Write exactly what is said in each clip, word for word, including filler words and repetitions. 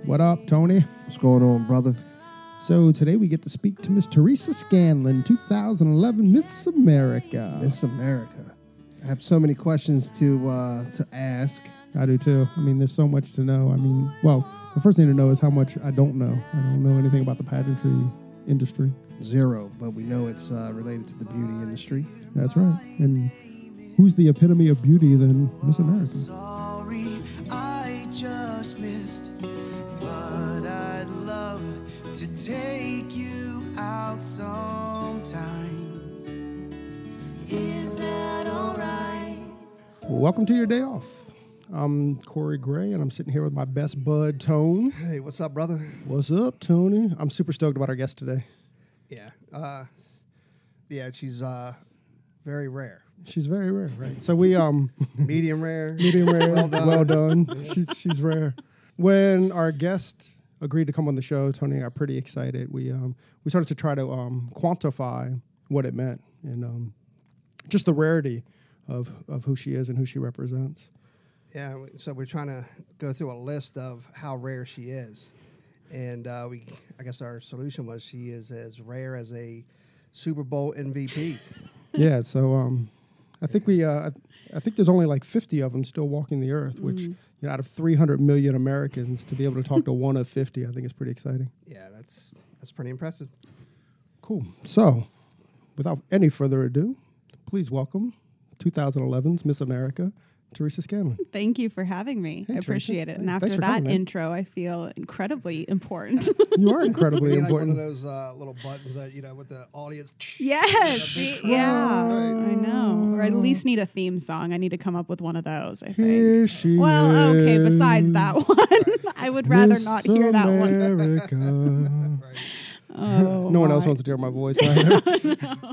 What up, Tony? What's going on, brother? So today we get to speak to Miss Teresa Scanlon, two thousand eleven Miss America. Miss America. I have so many questions to uh, to ask. I do too. I mean, there's so much to know. I mean, well, the first thing to know is how much I don't know. I don't know anything about the pageantry industry. Zero, but we know it's uh, related to the beauty industry. That's right. And who's the epitome of beauty than Miss America? Sorry, I just missed, but I'd love to take you out sometime. Is that all right? Welcome to your day off. I'm Corey Gray, and I'm sitting here with my best bud, Tone. Hey, what's up, brother? What's up, Tony? I'm super stoked about our guest today. Yeah. Uh, yeah, she's uh, very rare. She's very rare, right? So we, um... Medium rare. Medium rare. Well done. Well done. She's, she's rare. When our guest agreed to come on the show, Tony and I got pretty excited. We um we started to try to um quantify what it meant and um just the rarity of, of who she is and who she represents. Yeah, so we're trying to go through a list of how rare she is. And uh, we, I guess our solution was she is as rare as a Super Bowl M V P. Yeah, so um, I think we, uh, I think there's only like fifty of them still walking the earth, which Mm. you know, out of three hundred million Americans, to be able to talk to one of fifty, I think is pretty exciting. Yeah, that's that's pretty impressive. Cool. So, without any further ado, please welcome twenty eleven's Miss America, Teresa Scanlon. Thank you for having me. Hey, I appreciate Teresa. it. And Hey, after thanks for that coming, man. intro, I feel incredibly important. You are incredibly We need like one of important. those uh, little buttons that, you know, with the audience. Yes. See, yeah. Right. I know. Or at least need a theme song. I need to come up with one of those, I think. Here she Well, okay, is, besides that one, I would rather Miss not hear that one. America. Right. Oh, No one else my. wants to hear my voice either.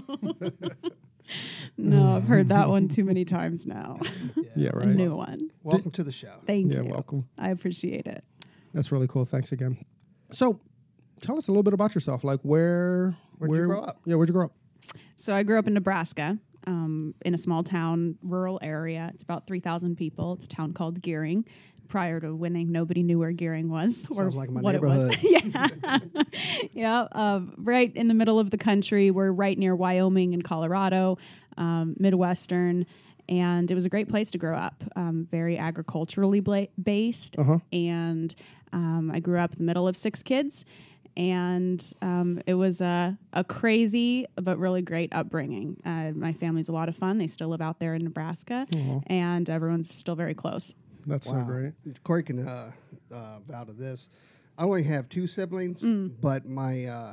No, I've heard that one too many times now. Yeah, A right. new one. Welcome to the show. Thank Yeah, you. welcome. I appreciate it. That's really cool. Thanks again. So, tell us a little bit about yourself. Like, where... Where'd where, you grow up? Yeah, where'd you grow up? So I grew up in Nebraska, um, in a small town, rural area. It's about three thousand people. It's a town called Gearing. Prior to winning, nobody knew where Gearing was or Sounds like my what it was. neighborhood. yeah, yeah. Um, right in the middle of the country. We're right near Wyoming and Colorado, um, Midwestern, and it was a great place to grow up. Um, very agriculturally bla- based, Uh-huh. and um, I grew up in the middle of six kids. And um, it was a, a crazy but really great upbringing. Uh, my family's a lot of fun. They still live out there in Nebraska, Aw. and everyone's still very close. That's so Wow. great. Corey can uh, uh, vow to this. I only have two siblings, but my uh,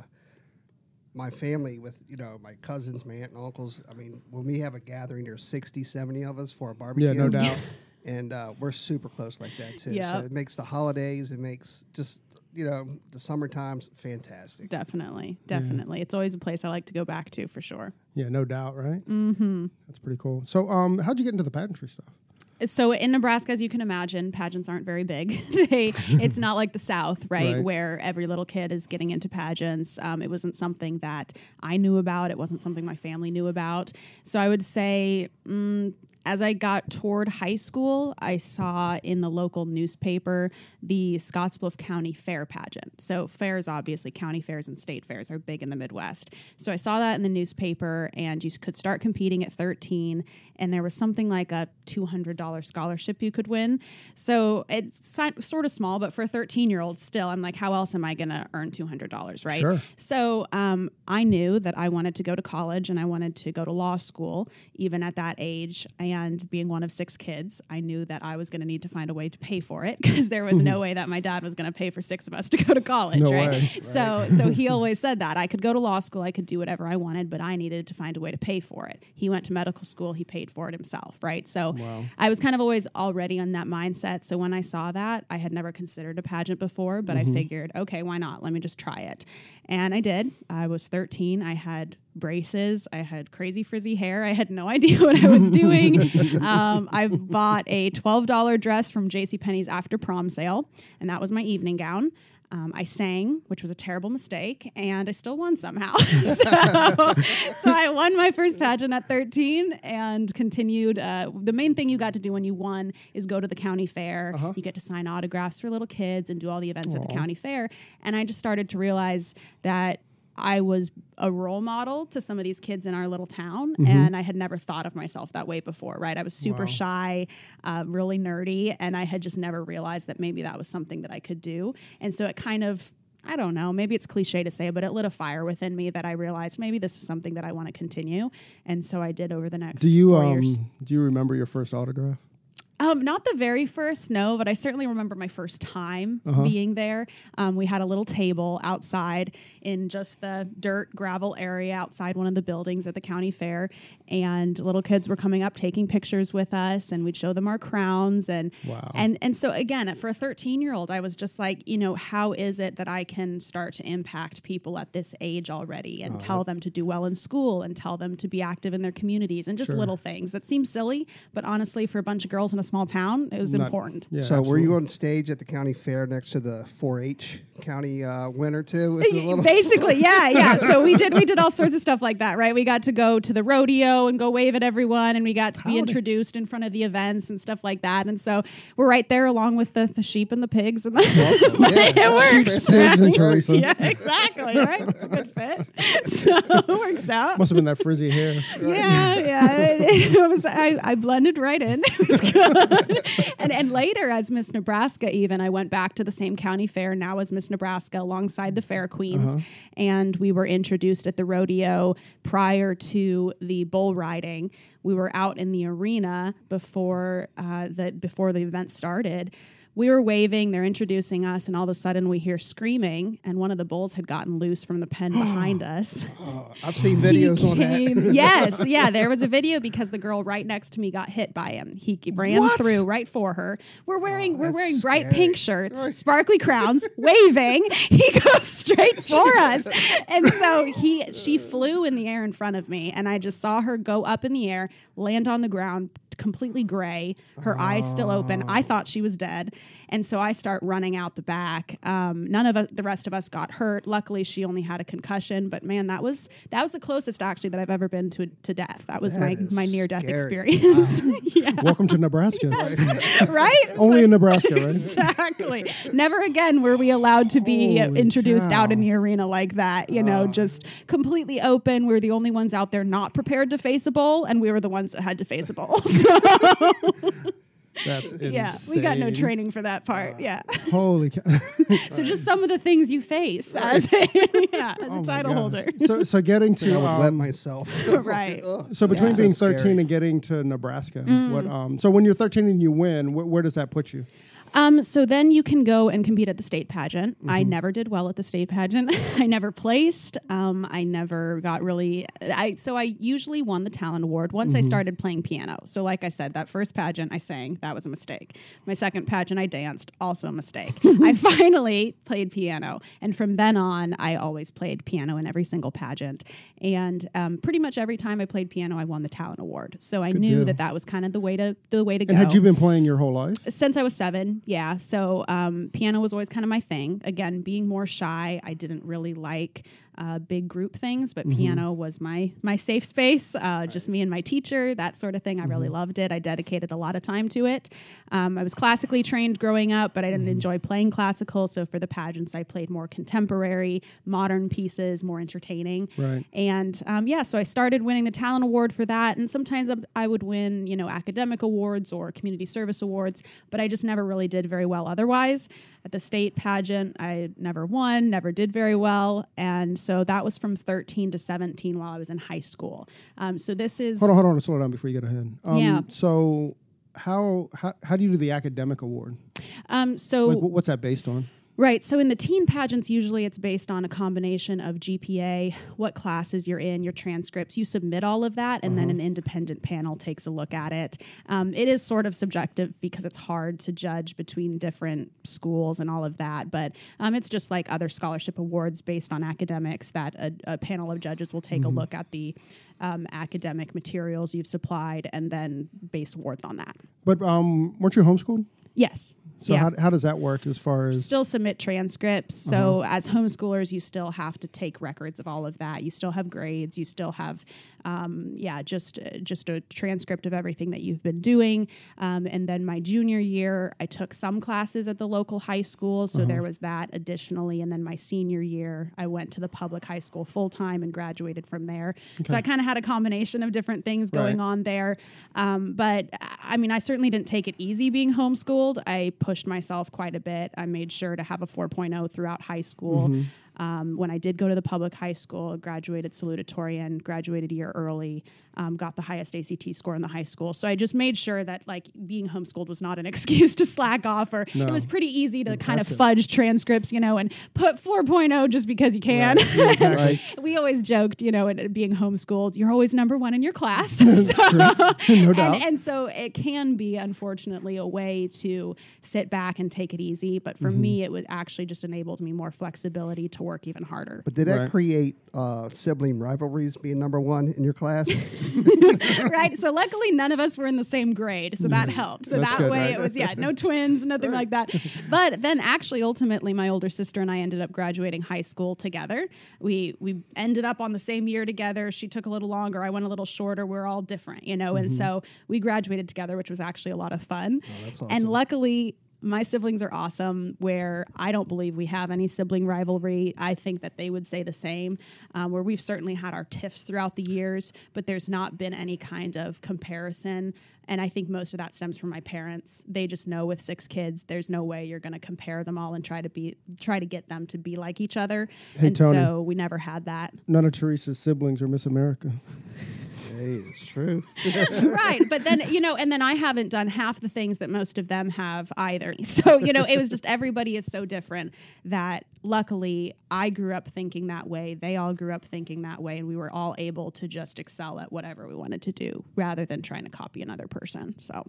my family with, you know, my cousins, my aunt and uncles, I mean, when we have a gathering, there's sixty, seventy of us for a barbecue. Yeah, no doubt. And uh, we're super close like that, too. Yeah. So it makes the holidays, it makes just, you know, the summer times fantastic. Definitely, definitely. It's always a place I like to go back to for sure. Yeah, no doubt, right? Mm-hmm. That's pretty cool. So, um, how'd you get into the pageantry stuff? So in Nebraska, as you can imagine, pageants aren't very big. they, it's not like the South, right, Right. where every little kid is getting into pageants. Um, it wasn't something that I knew about. It wasn't something my family knew about. So I would say, mm, as I got toward high school, I saw in the local newspaper the Scottsbluff County Fair pageant. So fairs, obviously, county fairs and state fairs are big in the Midwest. So I saw that in the newspaper, and you could start competing at thirteen, and there was something like a two hundred dollars scholarship you could win. So it's si- sort of small, but for a thirteen-year-old still, I'm like, how else am I going to earn two hundred dollars, right? Sure. So um, I knew that I wanted to go to college and I wanted to go to law school, even at that age. And being one of six kids, I knew that I was going to need to find a way to pay for it because there was no way that my dad was going to pay for six of us to go to college, No right? way. So, so he always said that I could go to law school, I could do whatever I wanted, but I needed to find a way to pay for it. He went to medical school, he paid for it himself, right? So Wow. I was kind of always already on that mindset. So when I saw that, I had never considered a pageant before, but I figured, okay, why not? Let me just try it. And I did. I was thirteen. I had braces. I had crazy frizzy hair. I had no idea what I was doing. um, I bought a twelve dollars dress from JCPenney's after prom sale, and that was my evening gown. Um, I sang, which was a terrible mistake, and I still won somehow. so, so I won my first pageant at thirteen and continued. Uh, the main thing you got to do when you won is go to the county fair. Uh-huh. You get to sign autographs for little kids and do all the events at the Aw. county fair. And I just started to realize that I was a role model to some of these kids in our little town, Mhm. and I had never thought of myself that way before, right? I was super Wow. shy, uh, really nerdy, and I had just never realized that maybe that was something that I could do. And so it kind of, I don't know, maybe it's cliche to say, but it lit a fire within me that I realized maybe this is something that I want to continue. And so I did over the next Do you four um years. do you remember your first autograph? Um, not the very first, no, but I certainly remember my first time Uh-huh. being there. Um, we had a little table outside in just the dirt gravel area outside one of the buildings at the county fair, and little kids were coming up taking pictures with us, and we'd show them our crowns, and Wow. and and so again, for a thirteen year old, I was just like, you know, how is it that I can start to impact people at this age already, and Oh, tell them to do well in school, and tell them to be active in their communities, and just Sure. little things that seem silly, but honestly, for a bunch of girls in a small town, it was Not- important. Yeah, so were you absolutely. on stage at the county fair next to the four H county uh, winner too? With the little Basically, yeah, yeah. So we did we did all sorts of stuff like that, right? We got to go to the rodeo and go wave at everyone, and we got to be Howdy. introduced in front of the events and stuff like that. And so we're right there along with the, the sheep and the pigs, and the Awesome. Yeah. it works. Sheep, pigs, and Teresa. Yeah, exactly. Right, it's a good fit. So it works out. Must have been that frizzy hair. Yeah, yeah. It, it was. I, I blended right in. It was good. and and later, as Miss Nebraska, even I went back to the same county fair now as Miss Nebraska alongside the Fair Queens, Uh-huh. and we were introduced at the rodeo prior to the bull riding. We were out in the arena before uh, the before the event started. We were waving, they're introducing us, and all of a sudden we hear screaming, and one of the bulls had gotten loose from the pen behind us. Oh, I've seen videos He on that. came- yes, yeah, there was a video because the girl right next to me got hit by him. He g- ran What? through right for her. We're wearing we're that's wearing bright scary. pink shirts, sparkly crowns, waving. He goes straight for us, and so he she flew in the air in front of me, and I just saw her go up in the air, land on the ground, completely gray, her eyes still open. I thought she was dead. And so I start running out the back. Um, none of us, the rest of us got hurt. Luckily, she only had a concussion. But man, that was that was the closest actually that I've ever been to to death. That was That my is my near death scary. experience. yeah, Welcome to Nebraska. right. It's Only like- in Nebraska, right? Exactly. Never again were we allowed to be uh, Holy introduced out in cow. the arena like that. You know, Oh. just completely open. We were the only ones out there not prepared to face a bull, and we were the ones that had to face a bull. So That's insane. yeah, we got no training for that part. Yeah. Holy cow. So just some of the things you face as a, yeah, as Oh a my title God. holder. So, so getting I to would wet um, myself. Right. Ugh. so between Yeah. being So scary. thirteen and getting to Nebraska, Mm. what um so when you're thirteen and you win, wh- where does that put you? Um, so then you can go and compete at the state pageant. I Mm-hmm. never did well at the state pageant. I never placed. Um, I never got really. I so I usually won the talent award once Mm-hmm. I started playing piano. So like I said, that first pageant I sang, that was a mistake. My second pageant I danced, also a mistake. I finally played piano, and from then on, I always played piano in every single pageant. And um, pretty much every time I played piano, I won the talent award. So I Good knew deal. that that was kind of the way to the way to And go. had you been playing your whole life? Since I was seven, yeah. So um, piano was always kind of my thing. Again, being more shy, I didn't really like uh, big group things, but Mm-hmm. piano was my my safe space. Uh, just me and my teacher, that sort of thing. I really Mm-hmm. loved it. I dedicated a lot of time to it. Um, I was classically trained growing up, but I Mm-hmm. didn't enjoy playing classical. So for the pageants, I played more contemporary, modern pieces, more entertaining. Right. And um, yeah, so I started winning the talent award for that. And sometimes I- I would win, you know, academic awards or community service awards, but I just never really did very well otherwise. At the state pageant, I never won, never did very well. And so that was from thirteen to seventeen while I was in high school. Um, so this is. Hold on, hold on, slow down before you get ahead. Um, Yeah. So how, how how do you do the academic award? Um, so Like, wh- what's that based on? Right. So in the teen pageants, usually it's based on a combination of G P A, what classes you're in, your transcripts. You submit all of that, and then an independent panel takes a look at it. Um, it is sort of subjective because it's hard to judge between different schools and all of that. But um, it's just like other scholarship awards based on academics that a, a panel of judges will take a look at the um, academic materials you've supplied and then base awards on that. But um, weren't you homeschooled? Yes. So yeah. how, how does that work as far as Still submit transcripts. So as homeschoolers, you still have to take records of all of that. You still have grades. You still have, um, yeah, just uh, just a transcript of everything that you've been doing. Um, and then my junior year, I took some classes at the local high school, so there was that additionally. And then my senior year, I went to the public high school full time and graduated from there. So I kind of had a combination of different things going Right. on there. Um, but I mean, I certainly didn't take it easy being homeschooled. I pushed myself quite a bit. I made sure to have a four point oh throughout high school. Mm-hmm. Um, when I did go to the public high school, graduated salutatorian, graduated a year early, um, got the highest A C T score in the high school. So I just made sure that like being homeschooled was not an excuse to slack off, or No. it was pretty easy to kind of Impressive. fudge transcripts, you know, and put four point oh just because you can. Right. Yeah, exactly. Right. We always joked, you know, and being homeschooled, you're always number one in your class. That's So- true. No doubt. and, and so it can be, unfortunately, a way to sit back and take it easy. But for Mm-hmm. me, it would actually just enabled me more flexibility to work even harder. But did that Right. create uh, sibling rivalries, being number one in your class? Right. So luckily, none of us were in the same grade, so that helped. So That's that good, way, right? it was yeah, no twins, nothing like that. But then, actually, ultimately, my older sister and I ended up graduating high school together. We we ended up on the same year together. She took a little longer. I went a little shorter. We're all different, you know. And so we graduated together, which was actually a lot of fun. that's And awesome. luckily, my siblings are awesome, where I don't believe we have any sibling rivalry. I think that they would say the same, um, where we've certainly had our tiffs throughout the years, but there's not been any kind of comparison. And I think most of that stems from my parents. They just know with six kids, there's no way you're going to compare them all and try to be try to get them to be like each other. Hey, and Tony. so we never had that. None of Teresa's siblings are Miss America. Hey, it's true. Right. But then, you know, and then I haven't done half the things that most of them have either. So, you know, it was just everybody is so different that luckily I grew up thinking that way. They all grew up thinking that way. And we were all able to just excel at whatever we wanted to do rather than trying to copy another person. So,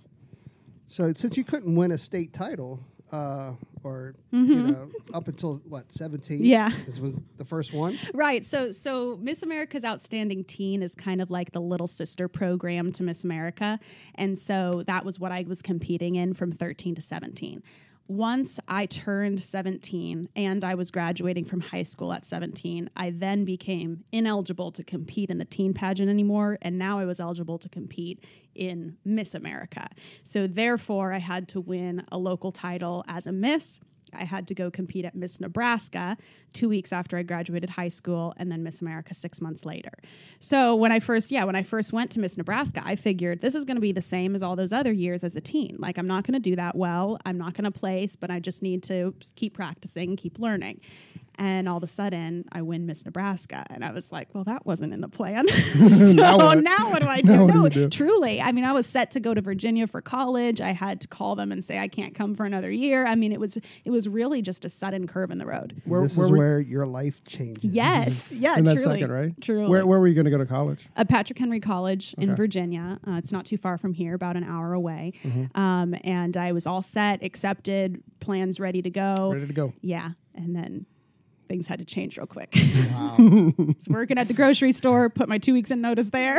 So since you couldn't win a state title, uh, or you know, up until what seventeen? Yeah. This was the first one. right. So, so Miss America's Outstanding Teen is kind of like the little sister program to Miss America. And so that was what I was competing in from thirteen to seventeen. Once I turned seventeen and I was graduating from high school at seventeen, I then became ineligible to compete in the teen pageant anymore. And now I was eligible to compete in Miss America. So therefore, I had to win a local title as a Miss. I had to go compete at Miss Nebraska two weeks after I graduated high school, and then Miss America six months later. So when I first, yeah, when I first went to Miss Nebraska, I figured this is going to be the same as all those other years as a teen. Like, I'm not going to do that well. I'm not going to place, but I just need to keep practicing, keep learning. And all of a sudden, I win Miss Nebraska. And I was like, well, that wasn't in the plan. so Now what? now what do I do? Now what do no, you do? truly. I mean, I was set to go to Virginia for college. I had to call them and say, I can't come for another year. I mean, it was it was really just a sudden curve in the road. Where, this where is we- where your life changes. Yes. Yeah, in that truly. second, right? Truly. Where, where were you going to go to college? At Patrick Henry College in Okay. Virginia. Uh, it's not too far from here, about an hour away. Mm-hmm. Um, and I was all set, accepted, plans ready to go. Ready to go. Yeah. And then things had to change real quick. Wow. was working at the grocery store, put my two weeks in notice there.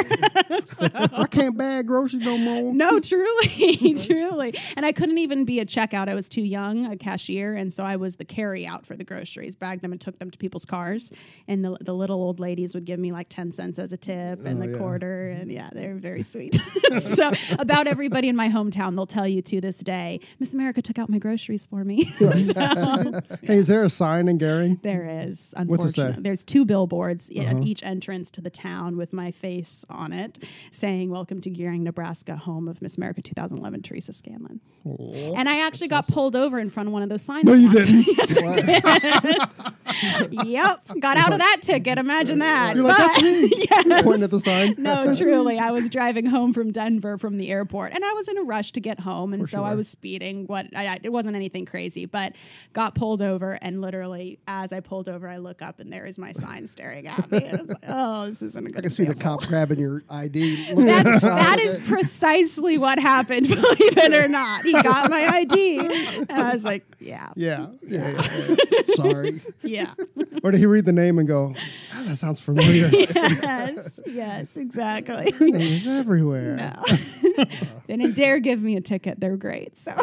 I can't bag groceries no more. No, truly, truly. And I couldn't even be a checkout. I was too young, a cashier. And so I was the carry out for the groceries, bagged them and took them to people's cars. And the, the little old ladies would give me like ten cents as a tip and Oh, the yeah. quarter. And yeah, they're very sweet. So about everybody in my hometown, they'll tell you to this day, Miss America took out my groceries for me. So, Hey, is there a sign in Gary? there is, What's it say? unfortunately. There's two billboards Uh-huh. at each entrance to the town with my face on it saying, welcome to Gearing, Nebraska, home of Miss America twenty eleven, Teresa Scanlon. And I actually got pulled over in front of one of those signs. No, you once. didn't. Yes, I did. Yep. Got out of that ticket. Imagine that. You're like, But- that's me. Yes. Pointing at the sign. No, truly. I was driving home from Denver from the airport, and I was in a rush to get home, and For so I sure. was speeding. What I, I, it wasn't anything crazy, but got pulled over, and literally, as I pulled over, I look up, and there is my sign staring at me. And I was like, "Oh, this isn't a good I can see the example." cop grabbing your I D. looking at That, the side that of is it. precisely what happened, believe it or not. He got my I D. And I was like, yeah, Yeah. Yeah. yeah, yeah. Sorry. yeah. Or did he read the name and go, "Ah, that sounds familiar? Yes, yes, exactly. Her name is everywhere. No. They didn't dare give me a ticket. They're great. So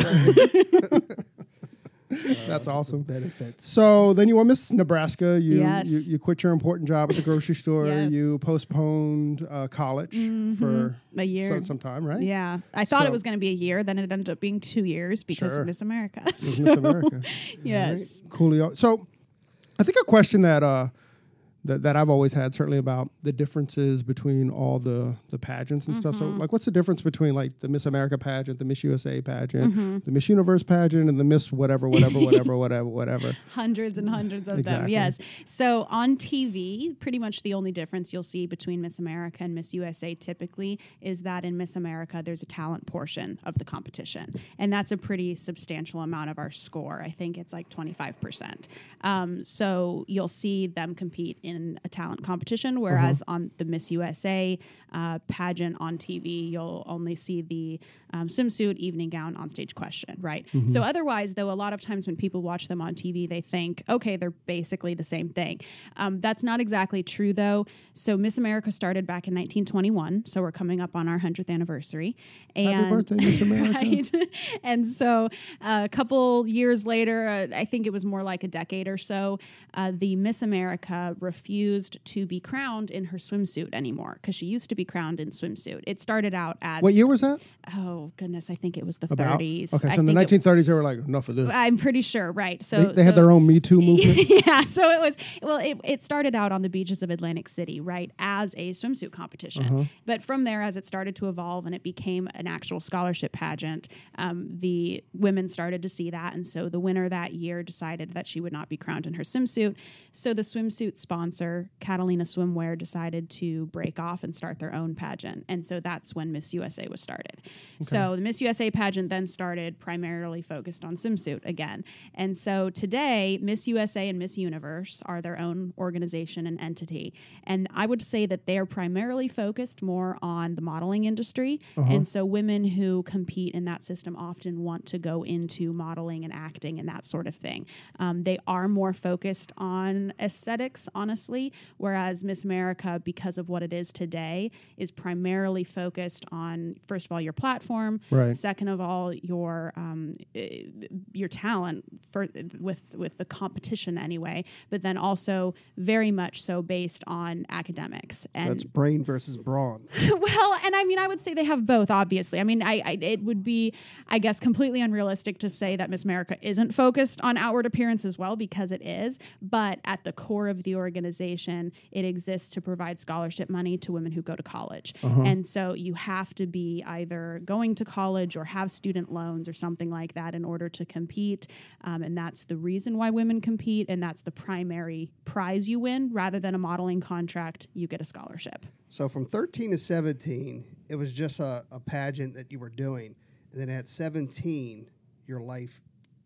That's awesome. Benefits. So then you won Miss Nebraska. You, Yes. you you quit your important job at the grocery store. Yes. You postponed uh, college for a year. some, some time, right? Yeah. I thought So- it was going to be a year. Then it ended up being two years because Sure. of Miss America. It was So, Miss America. yes. Coolio. So I think a question that uh that, that I've always had certainly about the differences between all the the pageants and stuff. So Mm-hmm. like what's the difference between like the Miss America pageant, the Miss U S A pageant, Mm-hmm. the Miss Universe pageant, and the Miss whatever, whatever, whatever, whatever, whatever. Hundreds and hundreds of them. Exactly. Yes. So on T V, pretty much the only difference you'll see between Miss America and Miss U S A typically is that in Miss America, there's a talent portion of the competition. And that's a pretty substantial amount of our score. I think it's like twenty-five percent. Um, so you'll see them compete in a talent competition, whereas on the Miss U S A uh, pageant on T V, you'll only see the um, swimsuit, evening gown, onstage question, right? So otherwise, though, a lot of times when people watch them on T V, they think, okay, they're basically the same thing. Um, that's not exactly true, though. So Miss America started back in nineteen twenty-one, so we're coming up on our hundredth anniversary. And Happy birthday, Miss America. right? And so uh, a couple years later, uh, I think it was more like a decade or so, uh, the Miss America refused to be crowned in her swimsuit anymore because she used to be crowned in swimsuit. It started out as What year was that? oh goodness, I think it was the About? thirties. Okay, I so in the think it- nineteen thirties, they were like, enough of this. I'm pretty sure, right? So they they had so- their own Me Too movement. yeah, so it was well. It, it started out on the beaches of Atlantic City, right, as a swimsuit competition. Uh-huh. But from there, as it started to evolve and it became an actual scholarship pageant, um, the women started to see that, and so the winner that year decided that she would not be crowned in her swimsuit. So the swimsuit sponsor, Catalina Swimwear, decided to break off and start their own pageant, and so that's when Miss U S A was started. So the Miss U S A pageant then started primarily focused on swimsuit again, and so today Miss U S A and Miss Universe are their own organization and entity, and I would say that they are primarily focused more on the modeling industry, and so women who compete in that system often want to go into modeling and acting and that sort of thing. Um, they are more focused on aesthetics, honestly, whereas Miss America, because of what it is today, is primarily focused on, first of all, your platform, Right. second of all, your um, eh, your talent for with with the competition anyway, but then also very much so based on academics. And That's brain versus brawn. well, and I mean, I would say they have both. Obviously, I mean, I, I it would be, I guess, completely unrealistic to say that Miss America isn't focused on outward appearance as well, because it is. But at the core of the organization, it exists to provide scholarship money to women who go to college, and so you have to be either going to college or have student loans or something like that in order to compete, um, and that's the reason why women compete, and that's the primary prize you win. Rather than a modeling contract, you get a scholarship. So from thirteen to seventeen, it was just a, a pageant that you were doing. And then at seventeen, your life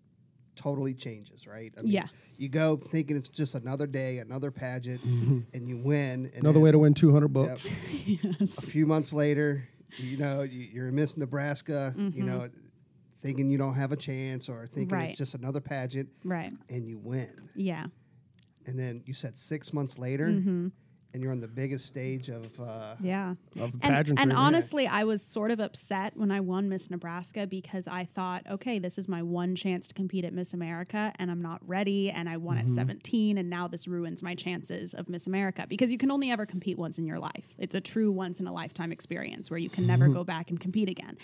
totally changes, right? I mean, Yeah. You go thinking it's just another day, another pageant, and you win. And Another then, way to win two hundred yep, bucks. a few months later, you know, you, you're in Miss Nebraska, you know, thinking you don't have a chance or thinking Right. it's just another pageant, Right. and you win. Yeah. And then you said six months later, Mm-hmm. and you're on the biggest stage of uh, Yeah. Of And, pageantry. and right? honestly, I was sort of upset when I won Miss Nebraska because I thought, okay, this is my one chance to compete at Miss America, and I'm not ready. And I won at seventeen, and now this ruins my chances of Miss America because you can only ever compete once in your life. It's a true once in a lifetime experience where you can never go back and compete again.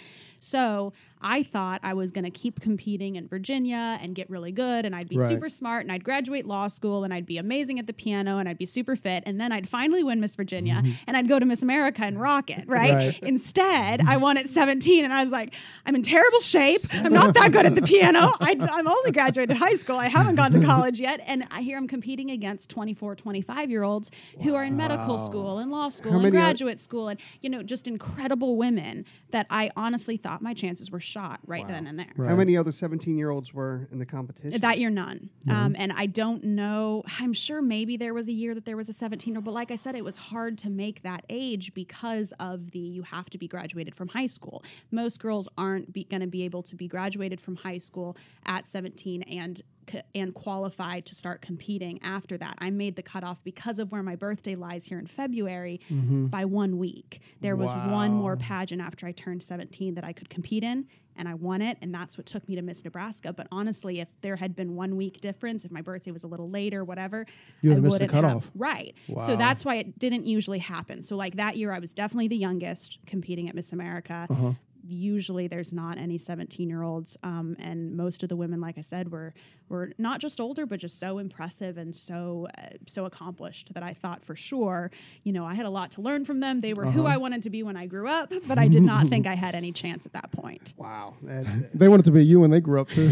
So I thought I was going to keep competing in Virginia and get really good, and I'd be Right. super smart, and I'd graduate law school, and I'd be amazing at the piano, and I'd be super fit, and then I'd finally win Miss Virginia, and I'd go to Miss America and rock it, right? Right. Instead, I won at seventeen, and I was like, I'm in terrible shape. I'm not that good at the piano. I, I'm only graduated high school. I haven't gone to college yet, and I hear I'm competing against twenty-four, twenty-five-year-olds who are in medical school and law school How and many are- graduate school, and, you know, just incredible women that I honestly thought my chances were shot right then and there. How many other seventeen-year-olds were in the competition? That year, none. Um, and I don't know. I'm sure maybe there was a year that there was a seventeen, but like I said, it was hard to make that age because of the you have to be graduated from high school. Most girls aren't going to be able to be graduated from high school at seventeen and c- and qualified to start competing after that. I made the cutoff because of where my birthday lies here in February by one week. There was one more Wow. pageant after I turned seventeen that I could compete in, and I won it, and that's what took me to Miss Nebraska. But honestly, if there had been one week difference, if my birthday was a little later, whatever, You I would've missed the wouldn't have- cutoff. Right. Wow. So that's why it didn't usually happen. So like that year, I was definitely the youngest competing at Miss America. Uh-huh. Usually there's not any seventeen year olds. Um, and most of the women, like I said, were, were not just older, but just so impressive and so, uh, so accomplished that I thought for sure, you know, I had a lot to learn from them. They were who Uh-huh. I wanted to be when I grew up, but I did not think I had any chance at that point. Wow. That, They wanted to be you when they grew up too.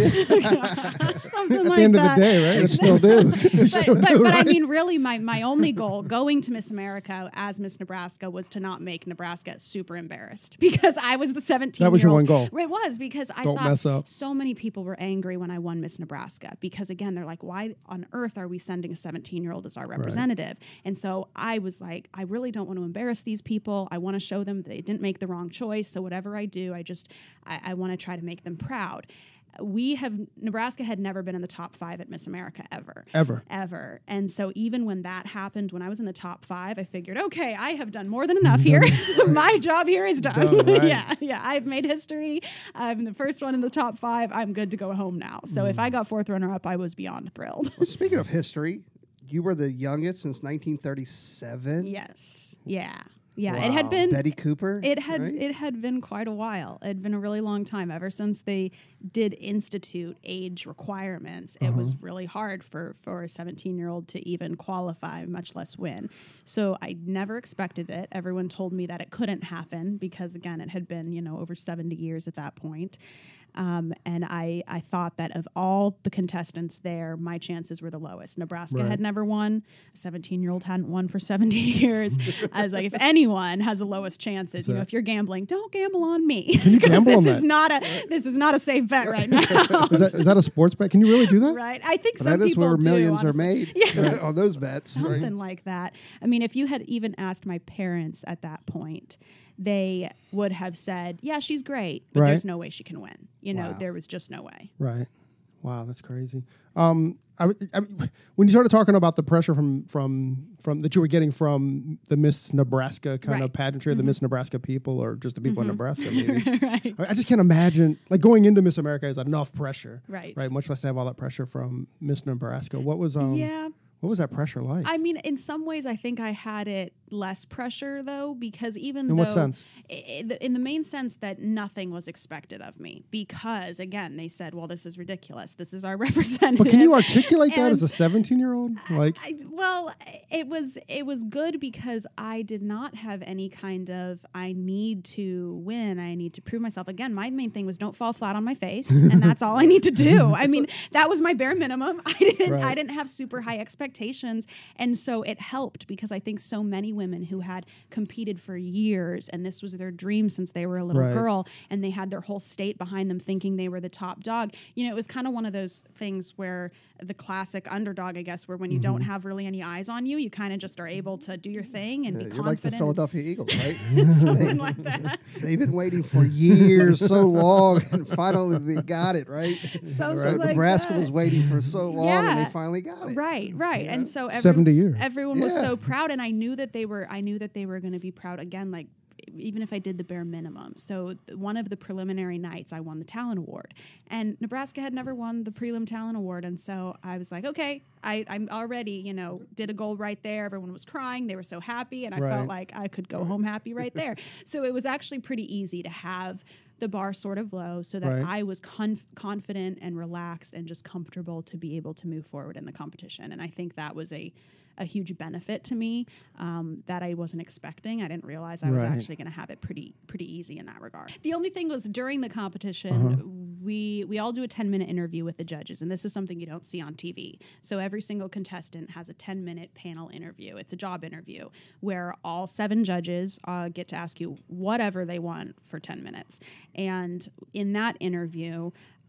Something At like the end of that. the day, right? they still do. but, but, do, but I right? mean, really, my, my only goal going to Miss America as Miss Nebraska was to not make Nebraska super embarrassed because I was the seventeen. That was your one goal. It was because I Don't thought mess up. so many people were angry when I won Miss Nebraska because again, they're like, why on earth are we sending a seventeen year old as our representative? And so I was like, I really don't want to embarrass these people. I want to show them that they didn't make the wrong choice. So whatever I do, I just I, I want to try to make them proud. We have Nebraska had never been in the top five at Miss America ever. Ever. Ever. And so even when that happened, when I was in the top five, I figured, okay, I have done more than enough here. My job here is done. Done, right. yeah, yeah. I've made history. I'm the first one in the top five. I'm good to go home now. So if I got fourth runner up, I was beyond thrilled. Well, speaking of history, you were the youngest since nineteen thirty-seven. Yes. Yeah. Yeah. Wow. It had been Betty Cooper. It had right? it had been quite a while. It had been a really long time ever since they did institute age requirements. It was really hard for for a seventeen year old to even qualify, much less win. So I never expected it. Everyone told me that it couldn't happen because again, it had been you know over seventy years at that point. Um, and I, I thought that of all the contestants there, my chances were the lowest. Nebraska Right. had never won. A seventeen-year-old hadn't won for seventy years. I was like, if anyone has the lowest chances, you know, if you're gambling, don't gamble on me. Can you gamble this on is that? not a this is not a safe bet right now. Is that, is that a sports bet? Can you really do that? Right? I think But some that is people where do, millions are honestly. made Yes. on those bets. right? Something like that. I mean, if you had even asked my parents at that point, they would have said, yeah, she's great, but Right. there's no way she can win. You know, Wow. there was just no way. Right. Wow, that's crazy. Um, I, w- I w- when you started talking about the pressure from from from that you were getting from the Miss Nebraska kind of Right. pageantry, the Miss Nebraska people, or just the people in Nebraska, maybe. Right. I, I just can't imagine like going into Miss America is enough pressure, Right. Right, much less to have all that pressure from Miss Nebraska. What was um, Yeah. what was that pressure like? I mean, in some ways, I think I had it less pressure though, because even In though what sense? I- I- in the main sense that nothing was expected of me, because again, they said, "Well, this is ridiculous. This is our representative." But can you articulate that as a And- seventeen-year-old? Like, I, well, it was it was good because I did not have any kind of I need to win, I need to prove myself. Again, my main thing was don't fall flat on my face, and that's all I need to do. I mean, that was my bare minimum. I didn't I Right. didn't have super high expectations, and so it helped because I think so many women who had competed for years and this was their dream since they were a little Right. girl, and they had their whole state behind them thinking they were the top dog. You know, it was kind of one of those things where the classic underdog, I guess, where when you Mm-hmm. don't have really any eyes on you, you kind of just are able to do your thing and Yeah, be you're like the confident. Philadelphia Eagles, right? Something like that. They've been waiting for years, so long, and finally they got it, right? Something So like Nebraska that. was waiting for so long, and Yeah. they finally got it. Right, right. And so every, seventy years. everyone was Yeah. so proud, and I knew that they were. I knew that they were going to be proud again. Like even if I did the bare minimum. So th- one of the preliminary nights, I won the talent award, and Nebraska had never won the prelim talent award, and so I was like, okay, I, I'm already, you know, did a goal right there. Everyone was crying; they were so happy, and I Right. felt like I could go home happy right there. So it was actually pretty easy to have the bar sort of low so that Right. I was conf- confident and relaxed and just comfortable to be able to move forward in the competition. And I think that was a, a huge benefit to me um, that I wasn't expecting. I didn't realize I was Right. actually going to have it pretty pretty easy in that regard. The only thing was during the competition, Uh-huh. we we all do a ten minute interview with the judges, and this is something you don't see on T V. So every single contestant has a ten minute panel interview. It's a job interview where all seven judges uh, get to ask you whatever they want for ten minutes. And in that interview,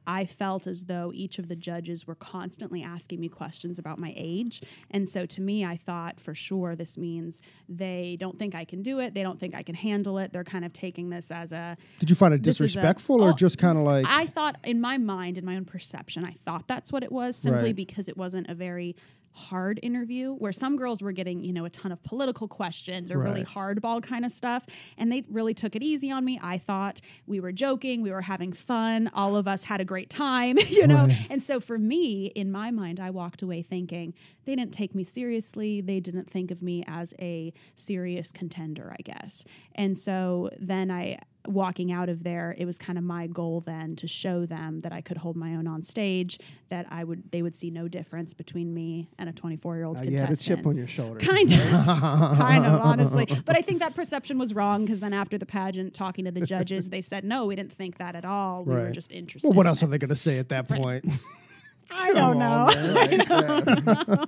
I felt as though each of the judges were constantly asking me questions about my age. And so to me, I thought for sure this means they don't think I can do it. They don't think I can handle it. They're kind of taking this as a... Did you find it this is a- disrespectful or oh, just kind of like... I thought in my mind, in my own perception, I thought that's what it was, simply Right. because it wasn't a very hard interview where some girls were getting, you know, a ton of political questions or really Right. hardball kind of stuff. And they really took it easy on me. I thought we were joking. We were having fun. All of us had a great time, you know? Right. And so for me, in my mind, I walked away thinking they didn't take me seriously. They didn't think of me as a serious contender, I guess. And so then I, walking out of there, it was kind of my goal then to show them that I could hold my own on stage, that I would, they would see no difference between me and a twenty-four year old Uh, you contestant. had a chip on your shoulder. Kind of, kind of, honestly. But I think that perception was wrong because then after the pageant, talking to the judges, they said, no, we didn't think that at all. We were Right. just interested. Well, what in else it." are they going to say at that point? I don't Come know. on, man. Right, yeah.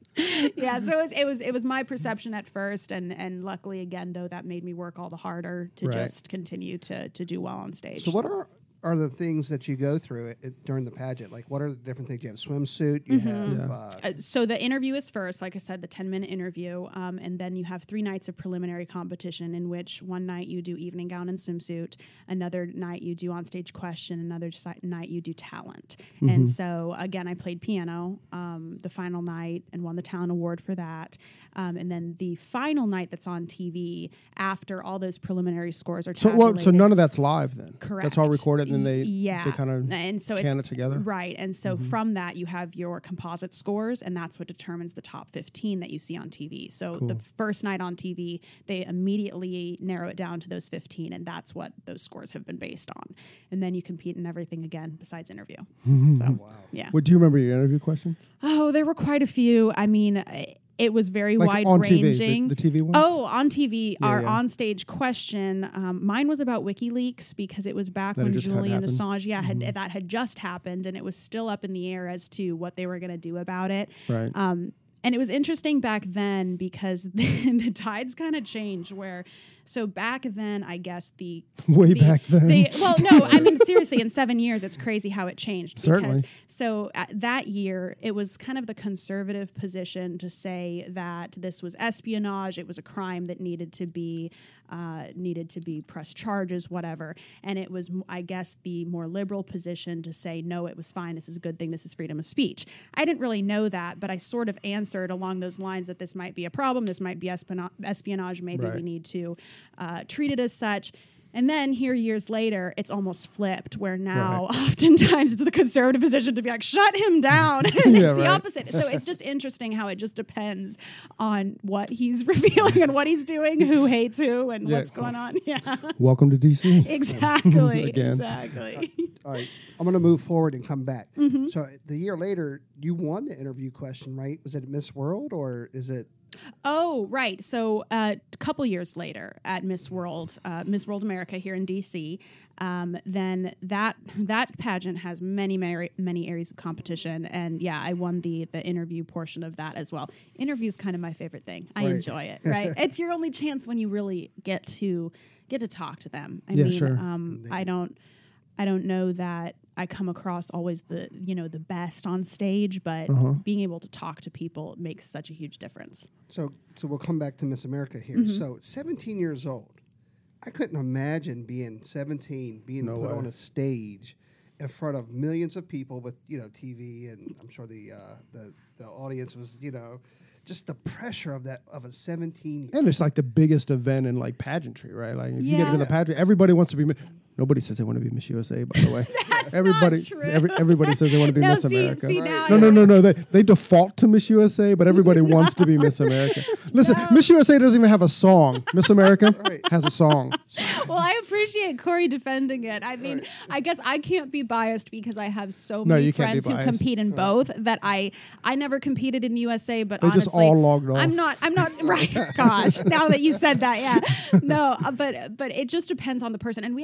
Yeah, so it was, it was it was my perception at first, and and luckily again though that made me work all the harder to Right. just continue to to do well on stage. So what are are the things that you go through it, it, during the pageant? Like, what are the different things? You have swimsuit. You have. Yeah. Uh, Uh, so the interview is first, like I said, the ten minute interview, um, and then you have three nights of preliminary competition in which one night you do evening gown and swimsuit, another night you do onstage question, another si- night you do talent. And so again, I played piano um, the final night and won the talent award for that. Um, and then the final night that's on T V after all those preliminary scores are So, tabulated. well, so none of that's live then? Correct. That's all recorded and then they, yeah. they kind of and so can it's it together? right. And so from that you have your composite scores, and that's what determines the top fifteen that you see on T V. So Cool. the first night on T V, they immediately narrow it down to those fifteen, and that's what those scores have been based on. And then you compete in everything again besides interview. So wow. yeah. What, do you remember your interview question? Oh, there were quite a few. I mean, I- it was very Like wide on T V, the- ranging. the T V one? Oh, on T V, Yeah, our yeah. on-stage question. Um, mine was about WikiLeaks because it was back That had when just had Julian happened? Assange, yeah, had, that had just happened, and it was still up in the air as to what they were going to do about it. Right. Um, and it was interesting back then because the, the tides kind of changed. Where, so back then, I guess the Way the- back then. the- well, no, I mean seriously, in seven years, it's crazy how it changed. Certainly. Because, so uh, that year, it was kind of the conservative position to say that this was espionage. It was a crime that needed to be uh, needed to be pressed charges, whatever. And it was, m- I guess, the more liberal position to say no, it was fine. This is a good thing. This is freedom of speech. I didn't really know that, but I sort of answered along those lines that this might be a problem. This might be espionage. espionage. Maybe we Right. need to uh, treat it as such. And then here, years later, it's almost flipped, where now Right. oftentimes it's the conservative position to be like, shut him down. And it's Yeah, the right. opposite. So it's just interesting how it just depends on what he's revealing and what he's doing, who hates who, and Yeah. what's going on. Yeah, Welcome to D C. exactly. Again. Exactly. All right, I'm going to move forward and come back. Mm-hmm. So the year later, you won the interview question, right? Was it Miss World or is it? Oh, right. So uh, a couple years later at Miss World, uh, Miss World America here in D C, um, then that that pageant has many, many, many areas of competition. And yeah, I won the the interview portion of that as well. Interview is kind of my favorite thing. I Right. enjoy it, right? It's your only chance when you really get to get to talk to them. I Yeah, mean, sure. um, I don't I don't know that I come across always the, you know, the best on stage, but Uh-huh. being able to talk to people makes such a huge difference. So so we'll come back to Miss America here. Mm-hmm. So seventeen years old, I couldn't imagine being seventeen, being No put way. on a stage in front of millions of people with, you know, T V, and I'm sure the uh, the the audience was, you know, just the pressure of that of a seventeen. And it's like the biggest event in like pageantry, right? Like if you get Yeah. to the pageant, everybody wants to be. mi- Nobody says they want to be Miss U S A, by the way. That's everybody, not true. Every, everybody says they want to be No, Miss see- America. see, Right. now No, no, you're- no, no. They they default to Miss U S A, but everybody wants to be Miss America. Listen, No. Miss U S A doesn't even have a song. Miss America Right. has a song. Well, I appreciate Corey defending it. I mean, Right. I guess I can't be biased because I have so No, many you can't be friends who biased. compete in both that I I never competed in U S A, but They honestly, just all logged off. I'm not. I'm not right. Gosh, now that you said that, yeah, no, uh, but but it just depends on the person, and we actually have a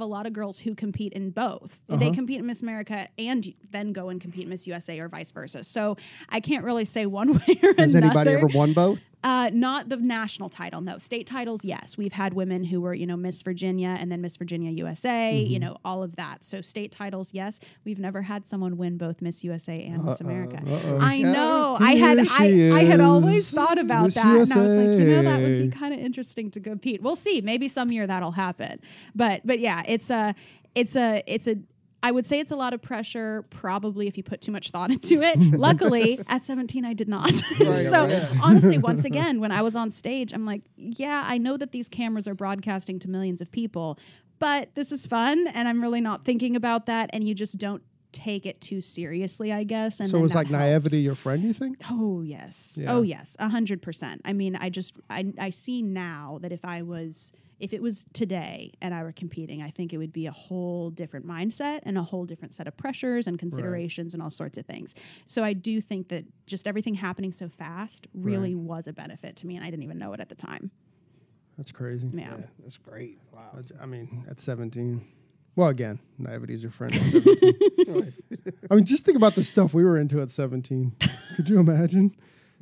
lot of girls who compete in both. Uh-huh. They compete in Miss America and then go and compete in Miss U S A or vice versa. So I can't really say one way or Has another. anybody ever won both? Uh, not the national title, no. State titles, yes. We've had women who were, you know, Miss Virginia and then Miss Virginia U S A, Mm-hmm. you know, all of that. So state titles, yes. We've never had someone win both Miss U S A and Miss America. Uh-oh. I know. Here I had she I, I had always is, thought about Miss that. And I was like, you know, that would U S be A. kind of interesting to compete. We'll see. Maybe some year that'll happen. But but yeah, it's a it's a it's a I would say it's a lot of pressure, probably if you put too much thought into it. Luckily, at seventeen, I did not. so yeah. honestly, once again, when I was on stage, I'm like, yeah, I know that these cameras are broadcasting to millions of people, but this is fun, and I'm really not thinking about that, and you just don't take it too seriously, I guess. And So then was that like helps. naivety your friend, you think? Oh yes. Yeah. Oh yes. A hundred percent. I mean, I just I I see now that if I was if it was today and I were competing, I think it would be a whole different mindset and a whole different set of pressures and considerations and all sorts of things. So I do think that just everything happening so fast really Right. was a benefit to me, and I didn't even know it at the time. That's crazy. Yeah. Yeah, that's great. Wow. I mean, at seventeen. Well, again, naivety's your friend at seventeen. I mean, just think about the stuff we were into at seventeen. Could you imagine?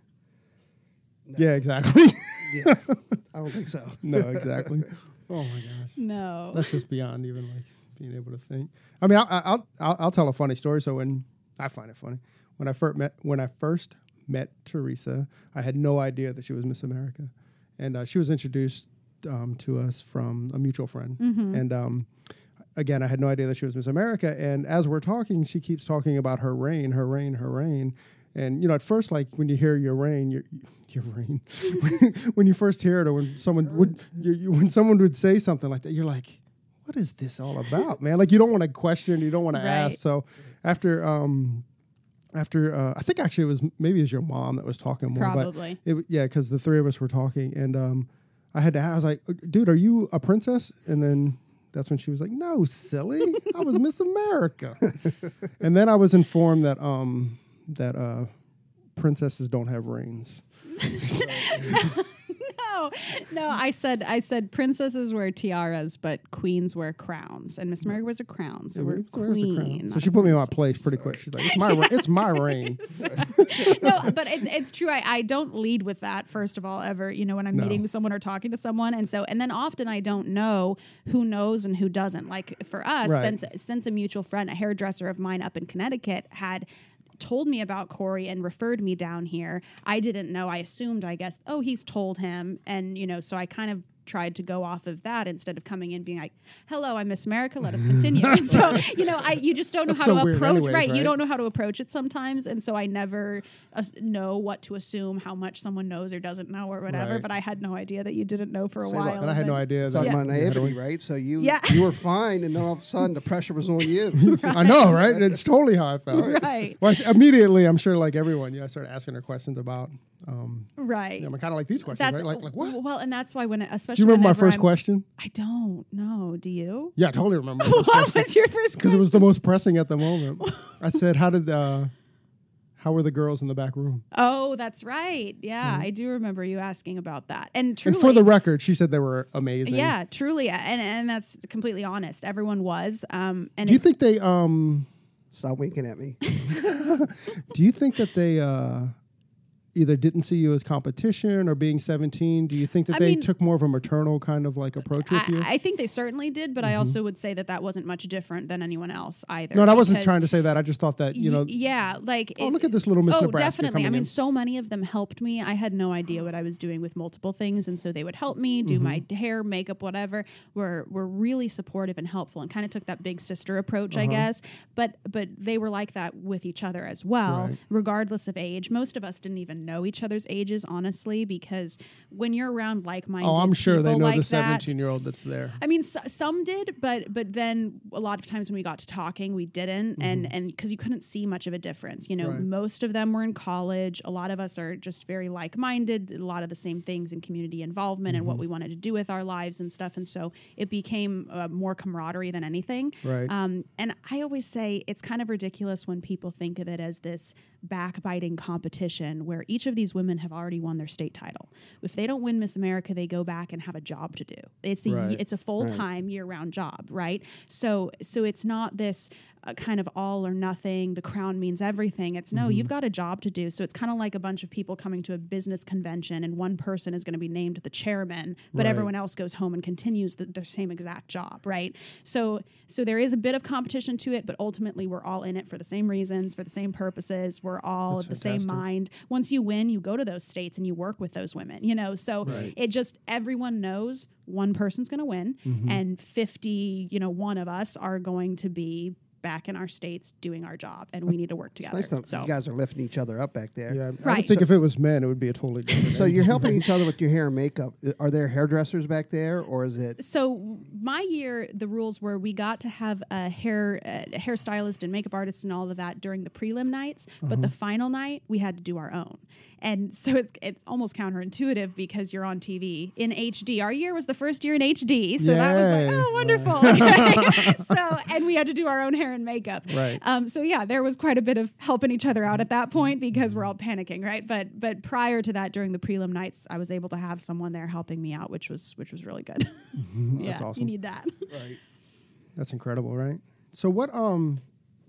Yeah, exactly. Yeah, I don't think so. No, exactly. Oh my gosh, No. that's just beyond even like being able to think. I mean, I'll I'll I'll, I'll tell a funny story. So when I find it funny, when I first met when I first met Teresa, I had no idea that she was Miss America, and uh, she was introduced um, to us from a mutual friend, and. Um, Again, I had no idea that she was Miss America. And as we're talking, she keeps talking about her reign, her reign, her reign. And, you know, at first, like when you hear your reign, your, your reign, when you first hear it or when someone would, you, you, when someone would say something like that, you're like, what is this all about, man? Like you don't want to question, you don't want Right. to ask. So after, um, after, uh, I think actually it was, maybe it was your mom that was talking more. Probably. But it, yeah, because the three of us were talking. And um, I had to ask, I was like, dude, are you a princess? And then that's when she was like, no, silly. I was Miss America. And then I was informed that um that uh princesses don't have reigns. No, no. I said, I said, princesses wear tiaras, but queens wear crowns, and Miss America wears a crown, so Yeah, we're where's the crown? queen. So not she a put me in my princess. place pretty quick. She's like, it's my re- it's my reign. No, but it's it's true. I, I don't lead with that, first of all, ever, you know, when I'm No. meeting someone or talking to someone. And so, and then often I don't know who knows and who doesn't. Like for us, Right. since since a mutual friend, a hairdresser of mine up in Connecticut, had told me about Corey and referred me down here, I didn't know. I assumed, I guess, oh, he's told him. And, you know, so I kind of tried to go off of that instead of coming in being like, hello, I'm Miss America, let us continue. And so, you know, I you just don't know That's how so to weird approach, anyways, right? You right? don't know how to approach it sometimes. And so I never uh, know what to assume, how much someone knows or doesn't know or whatever. Right. But I had no idea that you didn't know for a See, while. And I had no then- idea that Talking Yeah. about naivety, right? So you Yeah. you were fine, and then all of a sudden the pressure was on you. I know, right? It's totally how I felt. Right. Well, I- immediately, I'm sure, like everyone, yeah, I started asking her questions about, um, Right. you know, kind of like these questions, That's right? Like, like what? well, and that's why when, it, especially Do you remember my whenever first I'm- question? I don't know. Do you? Yeah, I totally remember. my first What question. was your first Because question? it was the most pressing at the moment. I said, "How did uh, how were the girls in the back room?" Oh, that's right. Yeah, I do remember you asking about that. And truly, And for the record, she said they were amazing. yeah, truly, and and that's completely honest. Everyone was. Um, and Do you it- think they um? Stop winking at me. Do you think that they uh, either didn't see you as competition or being seventeen? Do you think that I they mean- took more of a maternal kind of like approach with you? I, I think they certainly did, but I also would say that that wasn't much different than anyone else either. no, and I wasn't because trying to say that. I just thought that you know. y- yeah, like Oh, it- look at this little Miss Oh, Nebraska definitely. I coming mean, in. so many of them helped me. I had no idea what I was doing with multiple things, and so they would help me do my Mm-hmm. hair, makeup, whatever. Were were really supportive and helpful, and kind of took that big sister approach, I Uh-huh. guess. But but they were like that with each other as well, Right. regardless of age. Most of us didn't even know each other's ages, honestly, because when you're around like-minded Oh, I'm sure they people know like the that, seventeen-year-old that's there. I mean, s- some did, but but then a lot of times when we got to talking, we didn't, and and because you couldn't see much of a difference. You know, Mm-hmm. Right. most of them were in college. A lot of us are just very like-minded. A lot of the same things in community involvement and Mm-hmm. what we wanted to do with our lives and stuff. And so it became uh, more camaraderie than anything. Right. Um, and I always say it's kind of ridiculous when people think of it as this backbiting competition where each of these women have already won their state title. If they don't win Miss America, they go back and have a job to do. It's a Right. it's a full-time Right. year-round job, right? So so it's not this uh, kind of all or nothing, the crown means everything. It's no, Mm-hmm. you've got a job to do. So it's kind of like a bunch of people coming to a business convention and one person is going to be named the chairman, but Right. everyone else goes home and continues the, their same exact job, right? So so there is a bit of competition to it, but ultimately we're all in it for the same reasons, for the same purposes. We're all That's of the same fantastic. mind. Once you win, you go to those states and you work with those women, you know? So Right. it just, everyone knows one person's going to win Mm-hmm. and fifty, you know, one of us are going to be back in our states doing our job, and we need to work together. Nice that So you guys are lifting each other up back there. Yeah, I Right. would think So- if it was men, it would be a totally different. So thing. you're helping each other with your hair and makeup. Uh, Are there hairdressers back there, or is it? So my year, the rules were we got to have a hair uh, hairstylist and makeup artist and all of that during the prelim nights, but the final night we had to do our own. And so it's, it's almost counterintuitive because you're on T V in H D. Our year was the first year in H D, so that was like, Yay. oh, wonderful. so and we had to do our own hair and makeup. Right. Um, so yeah, there was quite a bit of helping each other out at that point because we're all panicking, right? But but prior to that, during the prelim nights, I was able to have someone there helping me out, which was which was really good. yeah, That's awesome. you need that. Right. That's incredible, right? So what? Um,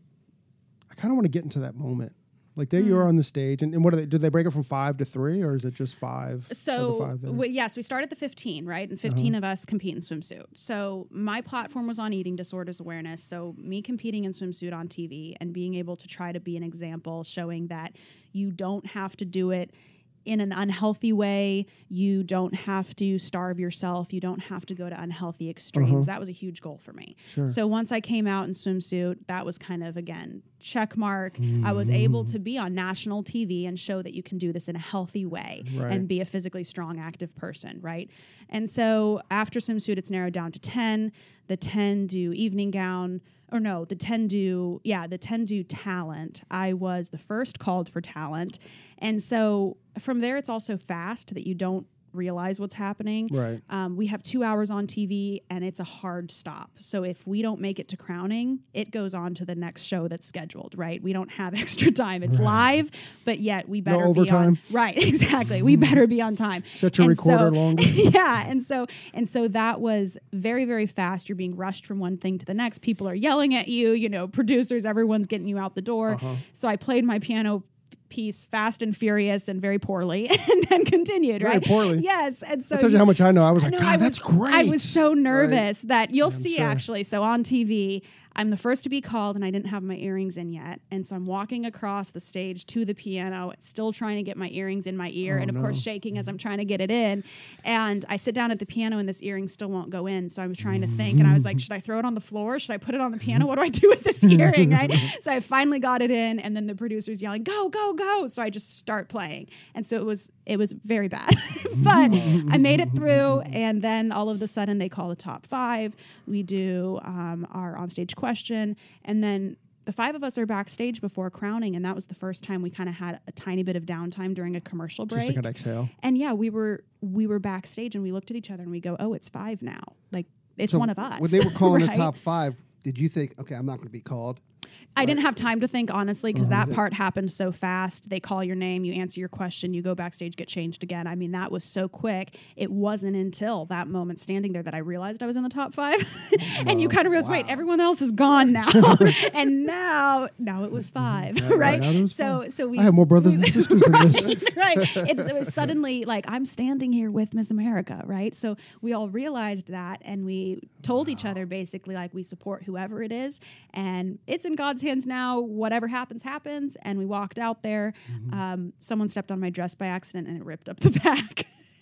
I kind of want to get into that moment. Like there you Mm. are on the stage, and, and what are they? Did they break it from five to three, or is it just five? Are the So five there? w- yes, we started at the fifteen, right? And fifteen of us compete in swimsuit. So my platform was on eating disorders awareness. So me competing in swimsuit on T V and being able to try to be an example, showing that you don't have to do it in an unhealthy way. You don't have to starve yourself. You don't have to go to unhealthy extremes. That was a huge goal for me. Sure. So once I came out in swimsuit, that was kind of, again, check mark. I was able to be on national T V and show that you can do this in a healthy way Right. and be a physically strong, active person, right? And so after swimsuit, it's narrowed down to ten. The ten do evening gown, or no, the ten do, yeah, the ten do talent. I was the first called for talent. And so from there, it's also fast that you don't realize what's happening. Right. Um, we have two hours on T V and it's a hard stop. So if we don't make it to crowning, it goes on to the next show that's scheduled, right? We don't have extra time. It's live, but yet we better be overtime? on. Right, exactly. We better be on time. Set your And recorder so- longer. yeah, and so and so that was very very fast. You're being rushed from one thing to the next. People are yelling at you. You know, producers, everyone's getting you out the door. Uh-huh. So I played my piano piece fast and furious and very poorly, and then continued. Very right, poorly. Yes, and so I told you how much I know. I was like, no, God, I that's was, great. I was so nervous that you'll Yeah, I'm see sure. actually. So on T V, I'm the first to be called and I didn't have my earrings in yet. And so I'm walking across the stage to the piano, still trying to get my earrings in my ear. Oh, and of course, no. shaking as I'm trying to get it in. And I sit down at the piano and this earring still won't go in. So I was trying to think and I was like, should I throw it on the floor? Should I put it on the piano? What do I do with this earring? Right. So I finally got it in and then the producer's yelling, go, go, go. So I just start playing. And so it was, it was very bad, but I made it through. And then all of a sudden they call the top five. We do um, our onstage question. And then the five of us are backstage before crowning. And that was the first time we kind of had a tiny bit of downtime during a commercial break. Just like an exhale. And yeah, we were, we were backstage and we looked at each other and we go, oh, it's five now. Like it's So one of us. When they were calling right? the top five, did you think, okay, I'm not going to be called? I didn't have time to think, honestly, because Uh-huh. that part happened so fast. They call your name, you answer your question, you go backstage, get changed again. I mean, that was so quick. It wasn't until that moment standing there that I realized I was in the top five. and you kind of realize, wait, Wow. everyone else is gone now. and now, now it was five, Yeah, right? now there was so, five. so we I have more brothers and sisters than this. right. It, it was suddenly like I'm standing here with Miss America, right? So we all realized that, and we told each other basically like we support whoever it is, and it's in God's hands now. Whatever happens, happens. And we walked out there. Um, someone stepped on my dress by accident, and it ripped up the back.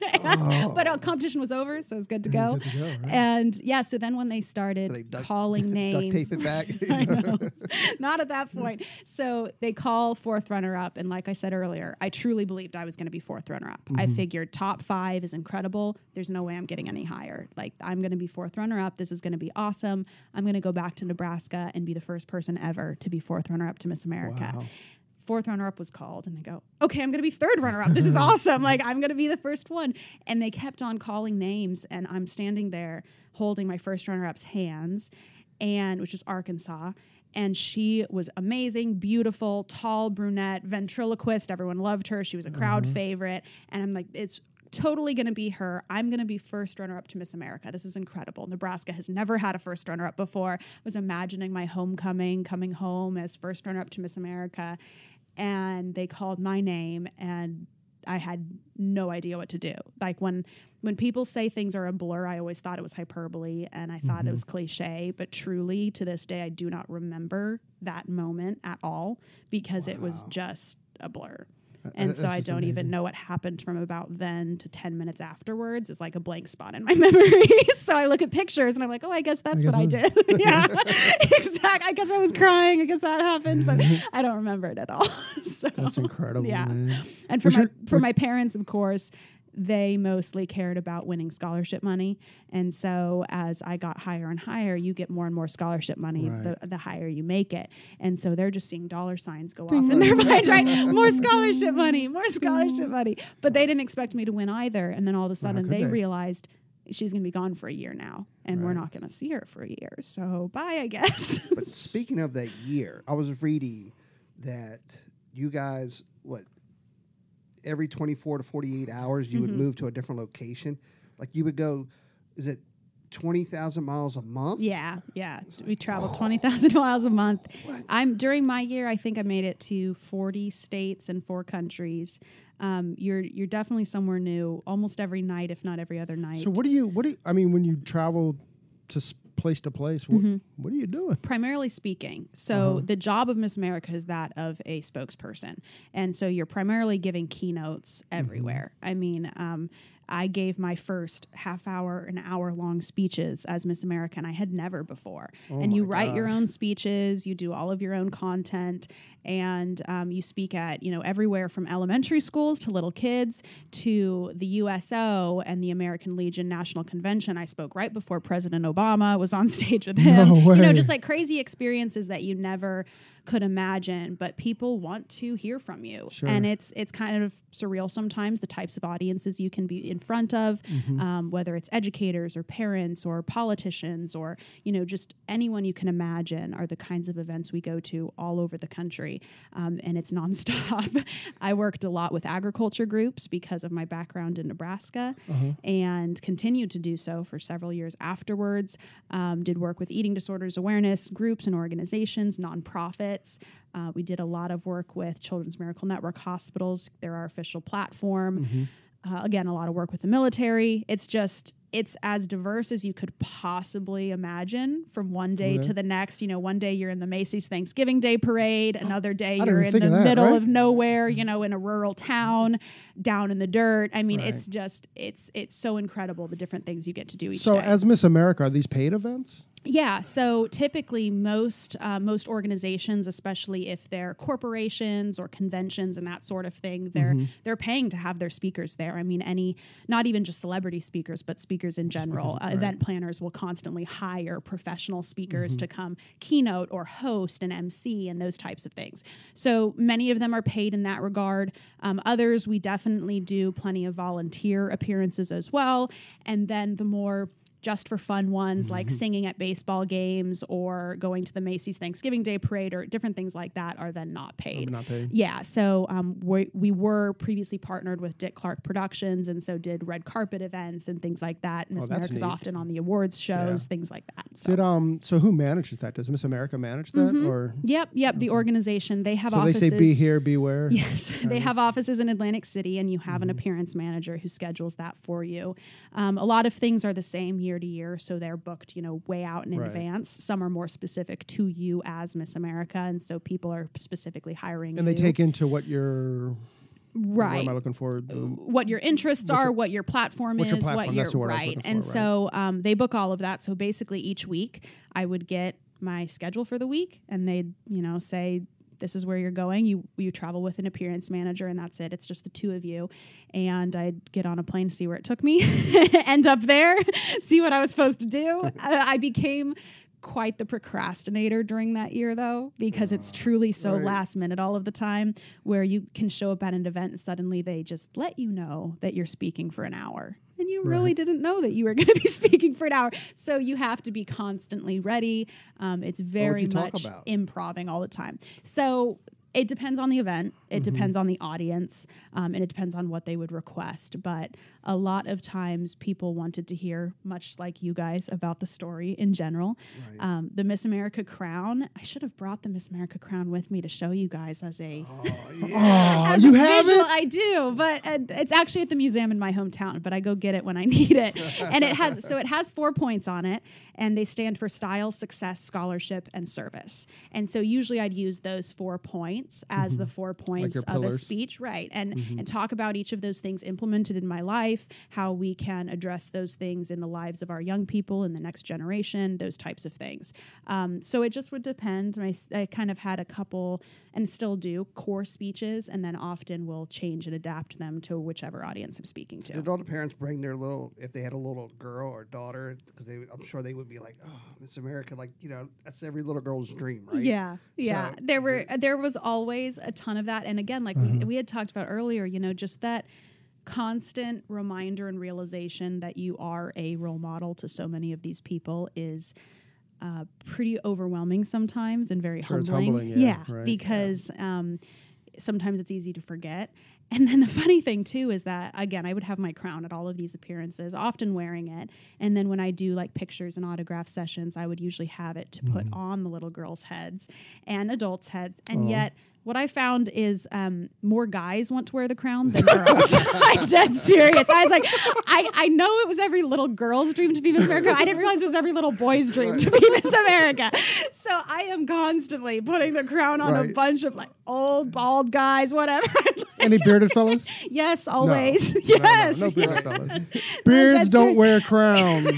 But our competition was over, so it was good to go. Good to go, right? And yeah, so then when they started They duct- calling names, Duct tape it back. I know. Not at that point. So they call fourth runner up. And like I said earlier, I truly believed I was going to be fourth runner up. I figured top five is incredible. There's no way I'm getting any higher. Like, I'm going to be fourth runner up. This is going to be awesome. I'm going to go back to Nebraska and be the first person ever to be fourth runner up to Miss America. Wow. Fourth runner up was called, and I go, okay, I'm going to be third runner up. This is awesome. Like, I'm going to be the first one. And they kept on calling names, and I'm standing there holding my first runner up's hands, and which was Arkansas. And she was amazing, beautiful, tall, brunette, ventriloquist. Everyone loved her. She was a crowd Mm-hmm. favorite. And I'm like, it's totally going to be her. I'm going to be first runner up to Miss America. This is incredible. Nebraska has never had a first runner up before. I was imagining my homecoming, coming home as first runner up to Miss America. And they called my name, and I had no idea what to do. Like when when people say things are a blur, I always thought it was hyperbole, and I thought Mm-hmm. it was cliche. But truly, to this day, I do not remember that moment at all because it was just a blur. And That's so I just don't amazing. even know what happened from about then to ten minutes afterwards. It's like a blank spot in my memory. So I look at pictures and I'm like, oh, I guess that's I what I guess did. Yeah, exactly. I guess I was crying. I guess that happened, but I don't remember it at all. So That's incredible, Yeah. man. And for Was my your- for what- my parents, of course, they mostly cared about winning scholarship money. And so as I got higher and higher, you get more and more scholarship money Right. the, the higher you make it. And so they're just seeing dollar signs go off in their mind, right? More scholarship money, more scholarship money. But they didn't expect me to win either. And then all of a sudden could they they? realized she's going to be gone for a year now, and we're Right. not going to see her for a year. So bye, I guess. But speaking of that year, I was reading that you guys, what, every twenty-four to forty-eight hours, you would Mm-hmm. move to a different location. Like you would go, is it twenty thousand miles a month? Yeah, yeah. We travel twenty thousand miles a month. I'm during my year, I think I made it to forty states and four countries. Um, you're you're definitely somewhere new almost every night, if not every other night. So what do you? What do you? I mean, when you travel to s- place to place, what, Mm-hmm. what are you doing? Primarily speaking. So the job of Miss America is that of a spokesperson. And so you're primarily giving keynotes everywhere. I mean, um, I gave my first half hour, an hour long speeches as Miss America, and I had never before. and you my write your gosh. own speeches, you do all of your own content, and um, you speak at, you know, everywhere from elementary schools to little kids to the U S O and the American Legion National Convention. I spoke right before President Obama was on stage with him. No You know, way. just like crazy experiences that you never could imagine, but people want to hear from you. Sure. And it's it's kind of surreal sometimes, the types of audiences you can be in front of, Mm-hmm. um, whether it's educators or parents or politicians or, you know, just anyone you can imagine are the kinds of events we go to all over the country. Um, and it's nonstop. I worked a lot with agriculture groups because of my background in Nebraska Uh-huh. and continued to do so for several years afterwards. Um, did work with eating disorders awareness groups and organizations, nonprofits. Uh, we did a lot of work with Children's Miracle Network hospitals. They're our official platform. Mm-hmm. Uh, again, a lot of work with the military. It's just, it's as diverse as you could possibly imagine from one day Yeah. to the next. You know, one day you're in the Macy's Thanksgiving Day Parade, another day I didn't you're even in think the of that, middle right? of nowhere, you know, in a rural town, down in the dirt. I mean, Right. it's just, it's it's so incredible the different things you get to do each So day. as Miss America, are these paid events? Yeah, so typically most uh, most organizations, especially if they're corporations or conventions and that sort of thing, they're Mm-hmm. they're paying to have their speakers there. I mean, any not even just celebrity speakers, but speakers in general. Uh, Event planners will constantly hire professional speakers Mm-hmm. to come keynote or host and M C and those types of things. So many of them are paid in that regard. Um, others, we definitely do plenty of volunteer appearances as well. And then the more just for fun ones like singing at baseball games or going to the Macy's Thanksgiving Day Parade or different things like that are then not paid. Not paid. Yeah, so um, we, we were previously partnered with Dick Clark Productions, and so did red carpet events and things like that. Miss Oh, that's America's neat. often on the awards shows, Yeah. things like that. So. Did um? So who manages that? Does Miss America manage that, or Yep, yep. The organization, they have so offices. they say be here, beware? Yes, they have offices in Atlantic City, and you have Mm-hmm. an appearance manager who schedules that for you. Um, a lot of things are the same year to year, so they're booked, you know, way out in Right. advance. Some are more specific to you as Miss America, and so people are specifically hiring And they you. take into what your What right am I looking for? The- what your interests What's are, your- what your platform what's is, your platform? what your That's the word I was right. looking And for, so um, they book all of that. So basically, each week I would get my schedule for the week, and they'd you know say, this is where you're going. You you travel with an appearance manager, and that's it. It's just the two of you. And I'd get on a plane, see where it took me, end up there, see what I was supposed to do. I, I became quite the procrastinator during that year, though, because it's truly so right. last minute all of the time, where you can show up at an event and suddenly they just let you know that you're speaking for an hour. And you really Right. didn't know that you were going to be speaking for an hour. So you have to be constantly ready. Um, it's very you talk much about? improving all the time. So it depends on the event. It Mm-hmm. depends on the audience, um, and it depends on what they would request. But a lot of times, people wanted to hear, much like you guys, about the story in general. Right. Um, the Miss America crown. I should have brought the Miss America crown with me to show you guys as a. Oh, yeah. Oh, as you a have visual. it? I do, but uh, it's actually at the museum in my hometown. But I go get it when I need it, and it has so it has four points on it, and they stand for style, success, scholarship, and service. And so usually I'd use those four points as the four points your of a pillars. speech, right? And and talk about each of those things implemented in my life, how we can address those things in the lives of our young people in the next generation, those types of things. Um, so it just would depend. I, s- I kind of had a couple, and still do, core speeches, and then often will change and adapt them to whichever audience I'm speaking to. Did all the parents bring their little, if they had a little girl or daughter, because they, I'm sure they would be like, oh, Miss America, like, you know, that's every little girl's dream, right? Yeah, yeah. So, there were they- there was always a ton of that, and again, like we, we had talked about earlier, you know, just that constant reminder and realization that you are a role model to so many of these people is uh, pretty overwhelming sometimes and very Sure, it's humbling. humbling, yeah, right. because um, sometimes it's easy to forget. And then the funny thing too is that, again, I would have my crown at all of these appearances, often wearing it. And then when I do like pictures and autograph sessions, I would usually have it to put on the little girls' heads and adults' heads. And Oh. yet what I found is um, more guys want to wear the crown than girls. I'm dead serious. I was like, I, I know it was every little girl's dream to be Miss America. I didn't realize it was every little boy's dream to be Miss America. So I am constantly putting the crown on a Right. bunch of like old bald guys, whatever. Any bearded fellas? Yes, always. No, Yes. No, no, no bearded Right. fellas. Beards dead don't serious. wear crowns.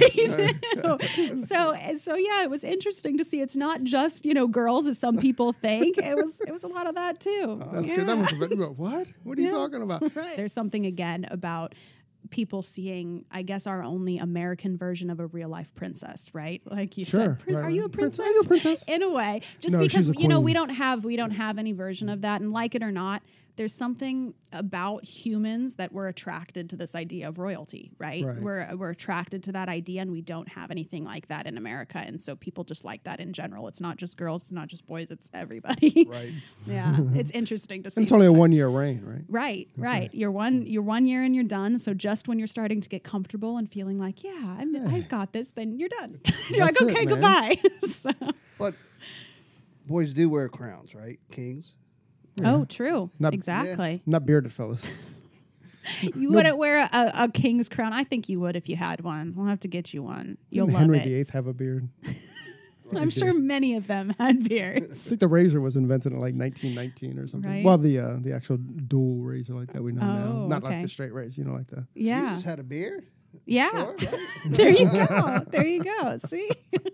so so yeah, it was interesting to see. It's not just, you know, girls as some people think. It was it was a lot of that too. That's Yeah. good. That must have been, what? What are you Yeah. talking about? Right. There's something again about people seeing, I guess, our only American version of a real life princess, right? Like you Sure, said, "Prin- right, are you a right. Prince- princess? are you a princess? In a way, just No, because she's a you know we queen. don't have we don't have any version of that, and like it or not, there's something about humans that we're attracted to this idea of royalty, right? Right. We're we're attracted to that idea, and we don't have anything like that in America, and so people just like that in general. It's not just girls, it's not just boys, it's everybody. Right. Yeah, it's interesting to see. And it's only a sometimes. one year reign, right? Right, right. You're one. You're one year and you're done. So just when you're starting to get comfortable and feeling like, yeah, I'm, I've got this, then you're done. you're like, That's it, okay, man. goodbye. so, But boys do wear crowns, right? Kings. Oh, true. Not- exactly. Not bearded fellas. You wouldn't wear a, a king's crown. I think you would if you had one. We'll have to get you one. You'll Didn't love Henry it. the Eighth have a beard? I'm sure many of them had I beards. think the razor was invented in like nineteen nineteen or something. Right. Well, the uh, the actual dual razor like that we know now, Oh, not okay. like the straight razor, you know, like the. Yeah. Jesus had a beard. Yeah. Sure, right? There you go. There you go. See?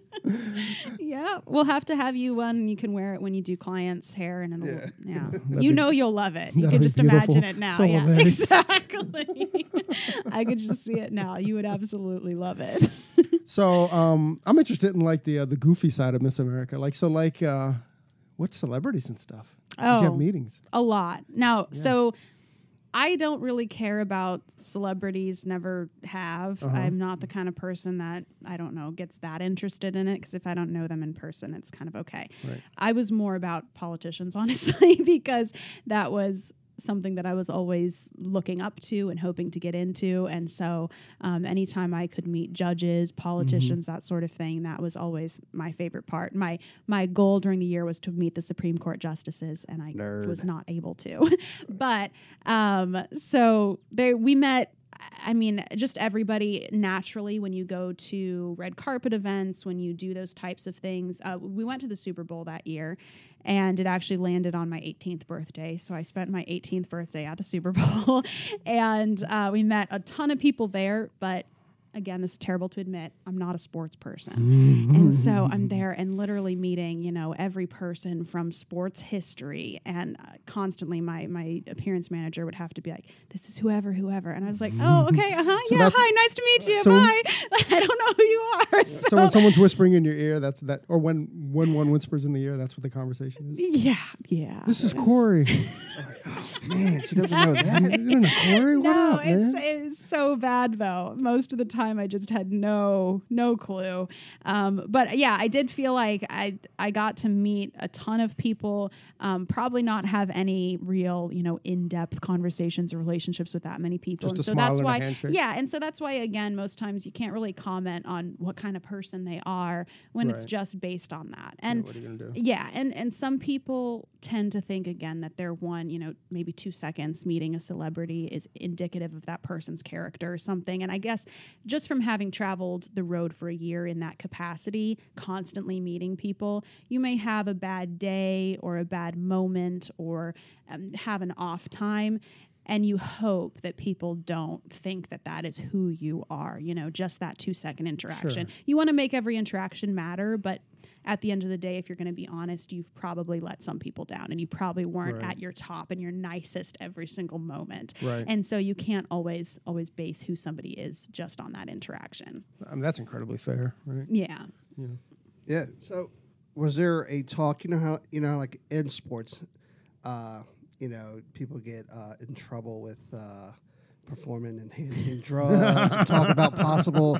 yeah. We'll have to have you one. You can wear it when you do clients' hair, and it'll, Yeah. yeah. That'd You be- know you'll love it. You that'd can be just beautiful. imagine it now. So yeah. will they. Exactly. I could just see it now. You would absolutely love it. So um, I'm interested in like the uh, the goofy side of Miss America. Like so, like uh, what celebrities and stuff? Did you Oh. have meetings? A lot. Now, so I don't really care about celebrities, never have. Uh-huh. I'm not the kind of person that, I don't know, gets that interested in it, because if I don't know them in person, it's kind of okay. Right. I was more about politicians, honestly, because that was something that I was always looking up to and hoping to get into. And so um, anytime I could meet judges, politicians, that sort of thing, that was always my favorite part. My my goal during the year was to meet the Supreme Court justices, and I Nerd. was not able to. but um, so there we met. I mean, just everybody naturally when you go to red carpet events, when you do those types of things. Uh, we went to the Super Bowl that year, and it actually landed on my eighteenth birthday. So I spent my eighteenth birthday at the Super Bowl, and uh, we met a ton of people there. But again, this is terrible to admit, I'm not a sports person. And so I'm there and literally meeting, you know, every person from sports history. And uh, constantly my, my appearance manager would have to be like, this is whoever, whoever. And I was like, oh, okay, uh-huh, So yeah, that's- hi, nice to meet you, so when- bye. I don't know who you are. So, So when someone's whispering in your ear, that's that, or when when one whispers in the ear, that's what the conversation is. yeah, yeah. This is Corey. Man, she doesn't know you that. don't know Corey? What No, up, it's man? it's so bad though. Most of the time, I just had no no clue. Um, but yeah, I did feel like I I got to meet a ton of people. Um, probably not have any real you know in depth conversations or relationships with that many people. Just and a so smile that's and a why handshake. yeah, and so that's why again, most times you can't really comment on what kind of person they are when it's Right. just based on that. Yeah, And what are you gonna do? yeah, and and some people tend to think again that their one, you know, maybe two seconds meeting a celebrity is indicative of that person's character or something. And I guess just from having traveled the road for a year in that capacity, constantly meeting people, you may have a bad day or a bad moment or um, have an off time. And you hope that people don't think that that is who you are, you know, just that two second interaction. Sure. You want to make every interaction matter, but at the end of the day, if you're going to be honest, you've probably let some people down and you probably weren't Right. at your top and your nicest every single moment. Right. And so you can't always, always base who somebody is just on that interaction. I mean, that's incredibly fair, right? Yeah. Yeah. So, was there a talk? You know how you know, like in sports, uh, you know, people get uh, in trouble with uh, performance enhancing drugs. And talk about possible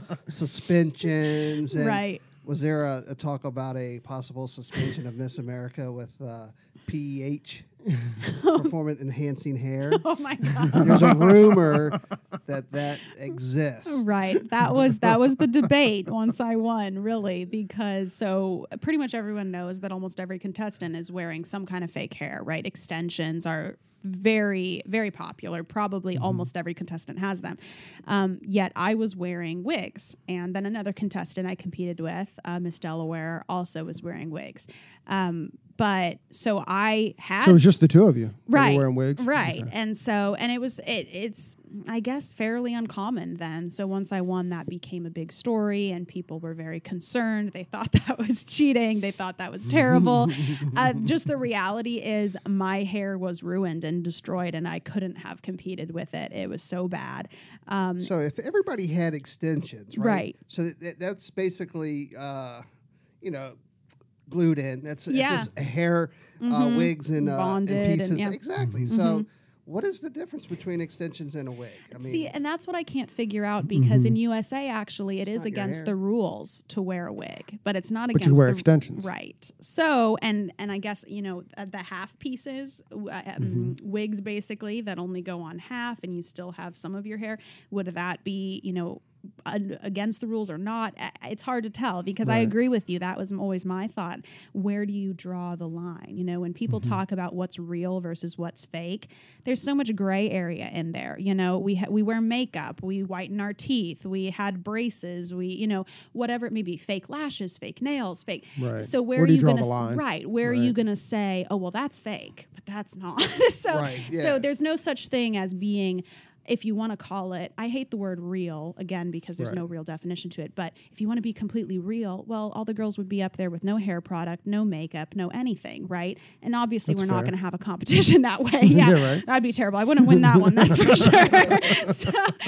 suspensions. And Right. Was there a, a talk about a possible suspension of Miss America with uh, P E H, performance enhancing hair? Oh my God. There's a rumor that that exists. Right. That was that was the debate once I won, really, because so pretty much everyone knows that almost every contestant is wearing some kind of fake hair, right? Extensions are very, very popular. Probably almost every contestant has them. Um, yet I was wearing wigs. And then another contestant I competed with, uh, Miss Delaware, also was wearing wigs. Um, but so I had So it was just the two of you, that were right wearing wigs, right Okay. and so and it was it it's I guess fairly uncommon then. So once I won, that became a big story and people were very concerned. They thought that was cheating, they thought that was terrible. Uh, just the reality is my hair was ruined and destroyed and I couldn't have competed with it. It was so bad. um, So if everybody had extensions, right? Right. So that, that- that's basically, uh, you know, glued in. That's it's Yeah. just a hair, uh, Mhm. wigs, and, uh, Bonded and and- pieces. yeah. Exactly. So, what is the difference between extensions and a wig? I mean, See, and that's what I can't figure out because in U S A, actually, it It's is not your against hair. the rules to wear a wig, but it's not But against you wear the extensions. right? So, and and I guess you know uh, the half pieces, uh, um, Mm-hmm. wigs basically that only go on half, and you still have some of your hair. Would that be you know? un- against the rules or not? Uh, It's hard to tell because I Right. agree with you. That was always my thought. Where do you draw the line? You know, when people Mm-hmm. talk about what's real versus what's fake, there's so much gray area in there. You know, we ha- we wear makeup, we whiten our teeth, we had braces, we you know whatever it may be, fake lashes, fake nails, fake. Right. So where, Where are do you you draw gonna the s- line? right? Where are you Right. gonna say, oh well, that's fake, but that's not. so Right, yeah. so there's no such thing as being. If you want to call it, I hate the word real again because there's Right. no real definition to it. But if you want to be completely real, well, all the girls would be up there with no hair product, no makeup, no anything, right? And obviously, That's we're not fair. going to have a competition that way. Yeah, Yeah, right. that'd be terrible. I wouldn't win that one, that's for sure. so,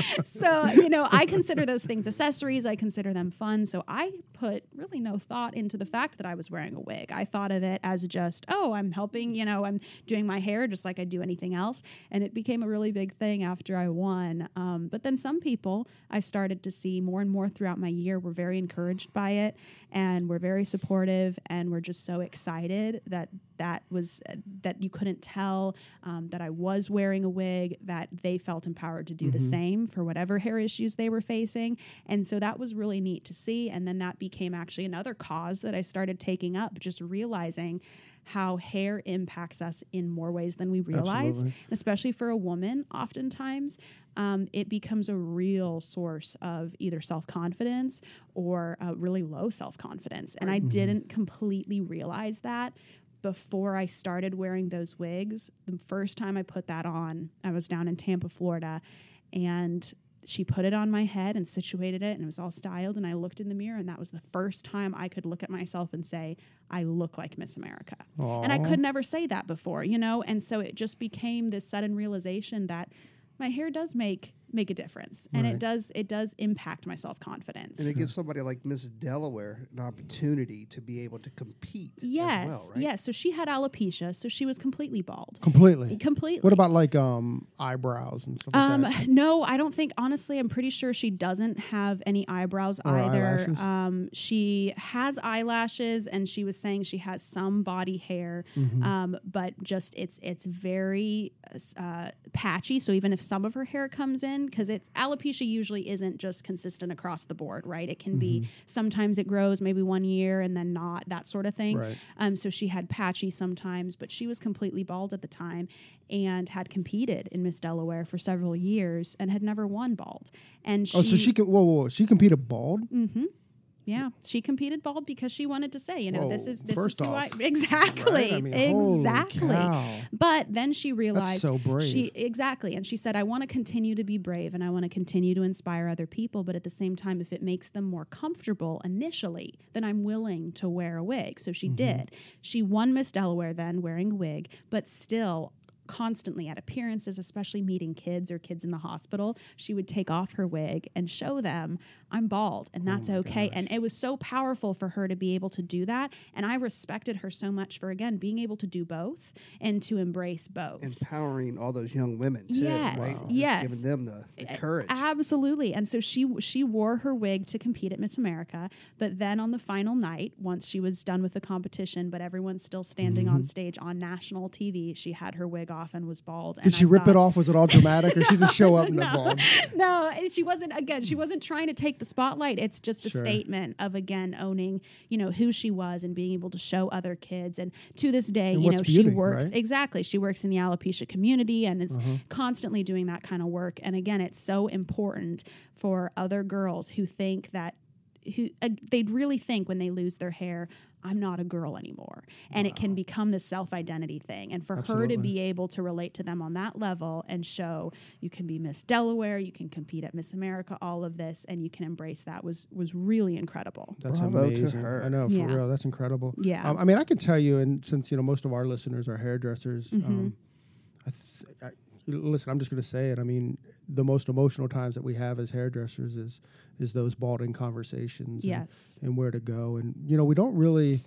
so, you know, I consider those things accessories. I consider them fun. So I put really no thought into the fact that I was wearing a wig. I thought of it as just, oh, I'm helping, you know, I'm doing my hair just like I do anything else. And it became a really big thing after I won. Um, but then some people I started to see more and more throughout my year were very encouraged by it and were very supportive and were just so excited that that was uh, that you couldn't tell um, that I was wearing a wig, that they felt empowered to do the same for whatever hair issues they were facing. And so that was really neat to see. And then that became actually another cause that I started taking up, just realizing how hair impacts us in more ways than we realize, Absolutely. especially for a woman. Oftentimes, um, it becomes a real source of either self-confidence or uh, really low self-confidence. And I didn't completely realize that before I started wearing those wigs. The first time I put that on, I was down in Tampa, Florida, and she put it on my head and situated it, and it was all styled, and I looked in the mirror, and that was the first time I could look at myself and say, I look like Miss America. And I Aw. could never say that before, you know? And so it just became this sudden realization that my hair does make make a difference, and Right. it does it does impact my self-confidence. And it gives somebody like Miss Delaware an opportunity to be able to compete. Yes, as well, right? yes. So she had alopecia, so she was completely bald. Completely. Completely. What about like um eyebrows and stuff Um, like that? no, I don't think. Honestly, I'm pretty sure she doesn't have any eyebrows Or either. eyelashes? Um, she has eyelashes, and she was saying she has some body hair, Mm-hmm. um, but just it's it's very uh, patchy. So even if some of her hair comes in, because it's alopecia usually isn't just consistent across the board, right? It can Mm-hmm. be sometimes it grows maybe one year and then not, that sort of thing. Right. Um, so she had patchy sometimes, but she was completely bald at the time and had competed in Miss Delaware for several years and had never won bald. And she, Oh, so she can. Whoa, whoa, whoa. She competed bald. yeah, she competed bald because she wanted to say, you know, this Whoa, is this first is who off, I exactly, right? I mean, holy exactly. cow. But then she realized so brave. she exactly, and she said, I want to continue to be brave and I want to continue to inspire other people, but at the same time, if it makes them more comfortable initially, then I'm willing to wear a wig. So she did. She won Miss Delaware then wearing a wig, but still constantly at appearances, especially meeting kids or kids in the hospital, she would take off her wig and show them I'm bald and that's okay. And it was so powerful for her to be able to do that. And I respected her so much for, again, being able to do both and to embrace both. Empowering all those young women, too. Yes, right? Just yes. Giving them the, the courage. Absolutely. And so she she wore her wig to compete at Miss America, but then on the final night, once she was done with the competition, but everyone's still standing on stage on national T V, she had her wig off and was bald. Did and she I rip it thought- off? Was it all dramatic, or she just show up in the bald? No, and she wasn't, again, she wasn't trying to take the spotlight. It's just a Sure. statement of, again, owning, you know, who she was and being able to show other kids. And to this day, And you what's know, beauty, she works, right? exactly. She works in the alopecia community and is Uh-huh. constantly doing that kind of work. And again, it's so important for other girls who think that, who uh, they'd really think when they lose their hair, I'm not a girl anymore. And it can become this self-identity thing. And for her Absolutely. to be able to relate to them on that level and show you can be Miss Delaware, you can compete at Miss America, all of this, and you can embrace that was was really incredible. That's Bravo to amazing. her. I know, for Yeah. real. That's incredible. Yeah. Um, I mean, I can tell you, and since you know most of our listeners are hairdressers, Mm-hmm. um, I, th- I listen. I'm just going to say it. I mean, the most emotional times that we have as hairdressers is is those balding conversations. and- Yes. And, where to go, and you know, we don't really.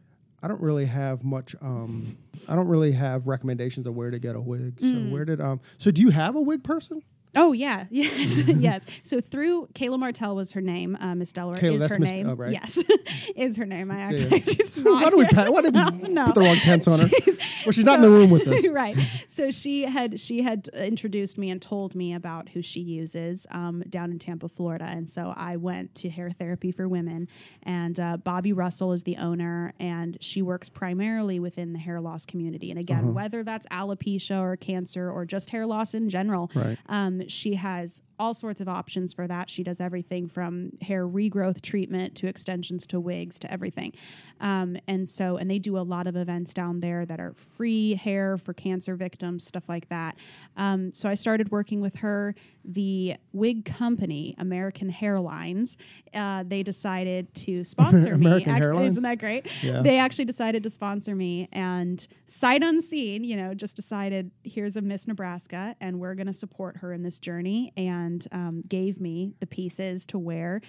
I don't really have much. Um, I don't really have recommendations of where to get a wig. So Mm. where did um? So do you have a wig person? Oh yeah, yes, yes. So through Kayla Martell was her name. Uh, Miss Delaware Kayla, is that's her Miss- name. oh, right. Yes, is her name. I Yeah, actually yeah. she's not. Why do we, here. pa- why did we No, no. put the wrong tense on her? She's- Well, she's not in the room with us. right. So she had she had introduced me and told me about who she uses um, down in Tampa, Florida, and so I went to Hair Therapy for Women, and uh, Bobby Russell is the owner, and she works primarily within the hair loss community. And again, Uh-huh. whether that's alopecia or cancer or just hair loss in general, Right. um, she has all sorts of options for that. She does everything from hair regrowth treatment to extensions to wigs to everything. Um, and so, and they do a lot of events down there that are free hair for cancer victims, stuff like that. Um, so I started working with her. The wig company, American Hairlines, uh, they decided to sponsor me. American Act- Hairlines? Isn't that great? Yeah. They actually decided to sponsor me, and sight unseen, you know, just decided here's a Miss Nebraska, and we're going to support her in this journey, and um, gave me the pieces to wear.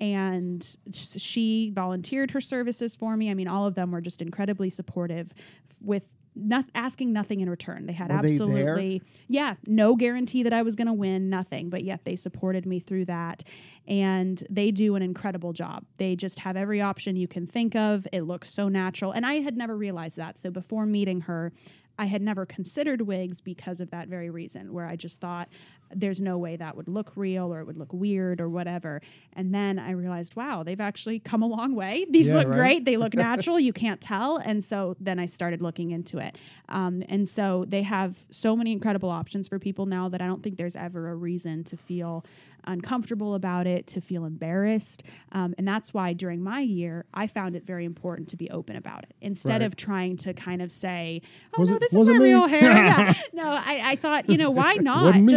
And sh- she volunteered her services for me. I mean, all of them were just incredibly supportive f- with not asking nothing in return. They had Were they absolutely, yeah, no guarantee that I was going to win, nothing, but yet they supported me through that. And they do an incredible job. They just have every option you can think of. It looks so natural. And I had never realized that. So before meeting her, I had never considered wigs because of that very reason, where I just thought there's no way that would look real or it would look weird or whatever. And then I realized, wow, they've actually come a long way. These Yeah, look right? great. They look natural. You can't tell. And so then I started looking into it. Um, and so they have so many incredible options for people now that I don't think there's ever a reason to feel uncomfortable about it, to feel embarrassed. Um, and that's why during my year, I found it very important to be open about it instead Right. of trying to kind of say, oh, Was no, it- this is was my it me? real hair. Yeah. No, I, I thought, you know, why not? Wasn't me. Just be like,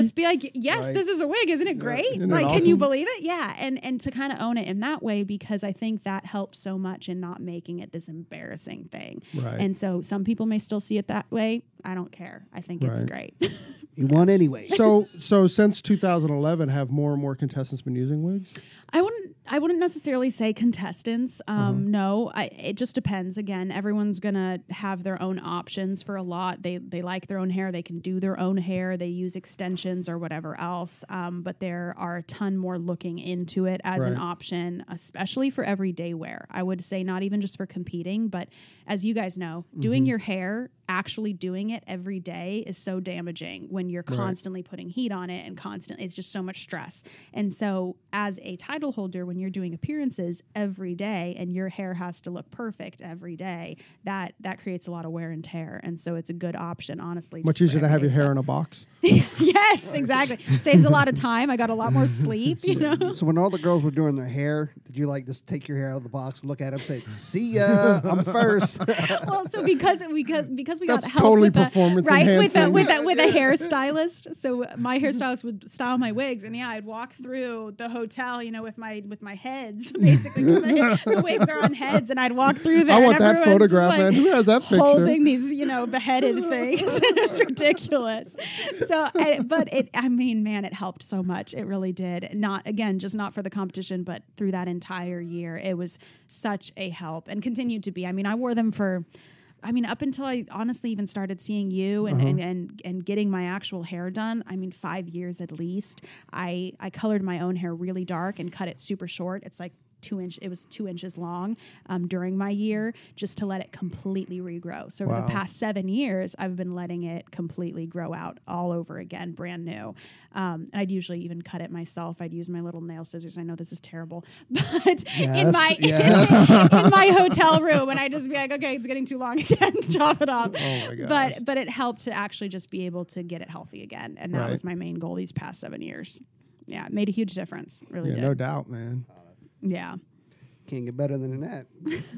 like, yes, Right. this is a wig. Isn't it great? Isn't it like, can you awesome? believe it? Yeah. And, and to kind of own it in that way, because I think that helps so much in not making it this embarrassing thing. Right. And so some people may still see it that way. I don't care. I think it's Right. great. You won anyway. So, so since two thousand eleven, have more and more contestants been using wigs? I wouldn't. I wouldn't necessarily say contestants. Um, No, I, it just depends. Again, everyone's gonna have their own options for a lot. They they like their own hair. They can do their own hair. They use extensions or whatever else. Um, but there are a ton more looking into it as an Right. option, especially for everyday wear. I would say not even just for competing, but as you guys know, doing your hair, actually doing it every day is so damaging when you're Right. constantly putting heat on it and constantly, it's just so much stress. And so as a title holder, when you're doing appearances every day and your hair has to look perfect every day, that that creates a lot of wear and tear. And so it's a good option, honestly. Much just for easier to have your everyday hair stuff. in a box. Yes, exactly. Saves a lot of time. I got a lot more sleep, you know? So when all the girls were doing their hair, did you like just take your hair out of the box, look at them, say, "See ya, I'm first." Well, so because because because we That's got help totally with a, performance right with a enhancing. with a with a hairstylist. So my hairstylist would style my wigs, and yeah, I'd walk through the hotel, you know, with my with my heads basically. 'Cause the, the wigs are on heads, and I'd walk through there. I want and that everyone's just, photograph, like, man. Who has that picture? holding these, you know, beheaded things. It's ridiculous. So, I, but it, I mean, man, it helped so much. It really did. Not again, just not for the competition, but through that entire year, it was such a help and continued to be. I mean, I wore them for. I mean, up until I honestly even started seeing you and, Uh-huh. and, and, and getting my actual hair done, I mean, five years at least. I, I colored my own hair really dark and cut it super short. It's like two inch, it was two inches long um, during my year just to let it completely regrow. So over Wow. the past seven years, I've been letting it completely grow out all over again, brand new. Um, and I'd usually even cut it myself. I'd use my little nail scissors. I know this is terrible, but in Yes, my yes. in my hotel room, and I just be like, okay, it's getting too long again, chop it off. Oh my gosh. But but it helped to actually just be able to get it healthy again, and that Right. was my main goal these past seven years. Yeah, it made a huge difference. Really Yeah, did. no doubt, man. Yeah. Can't get better than that.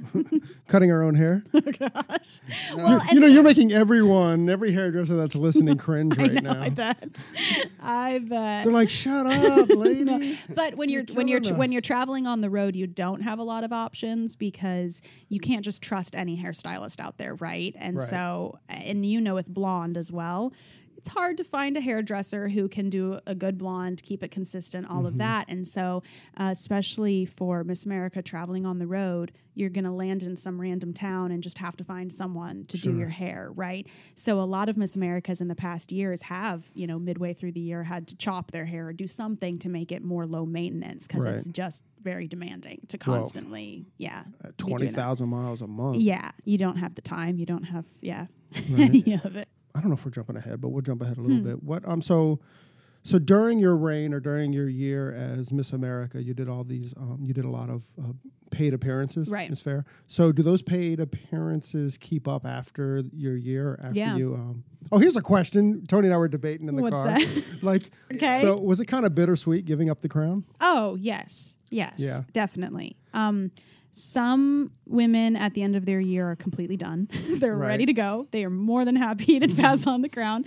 Cutting our own hair. Oh gosh. No. Well, you know, you're making everyone, every hairdresser that's listening cringe I right know. now. I bet. I bet. They're like, "Shut up, lady." But when you're, You're when you're killing when us. you're traveling on the road, you don't have a lot of options because you can't just trust any hairstylist out there, right? And Right. so, and you know, with blonde as well, it's hard to find a hairdresser who can do a good blonde, keep it consistent, all Mm-hmm. of that. And so, uh, especially for Miss America traveling on the road, you're going to land in some random town and just have to find someone to do Sure. your hair, right? So a lot of Miss Americas in the past years have, you know, midway through the year had to chop their hair or do something to make it more low maintenance because it's Right. just very demanding to Well, constantly, yeah. At be doing twenty it. thousand miles a month. Yeah, you don't have the time. You don't have, yeah, Right. any of it. I don't know if we're jumping ahead, but we'll jump ahead a Hmm. little bit. What um so so during your reign or during your year as Miss America, you did all these um, you did a lot of uh, paid appearances. Right. Is fair. So do those paid appearances keep up after your year? After Yeah. you um Oh, here's a question. Tony and I were debating in the What's car. that? Like Okay. so was it kind of bittersweet giving up the crown? Oh, yes. Yes. Yeah. Definitely. Um, some women at the end of their year are completely done. They're Right. ready to go. They are more than happy to pass on the crown.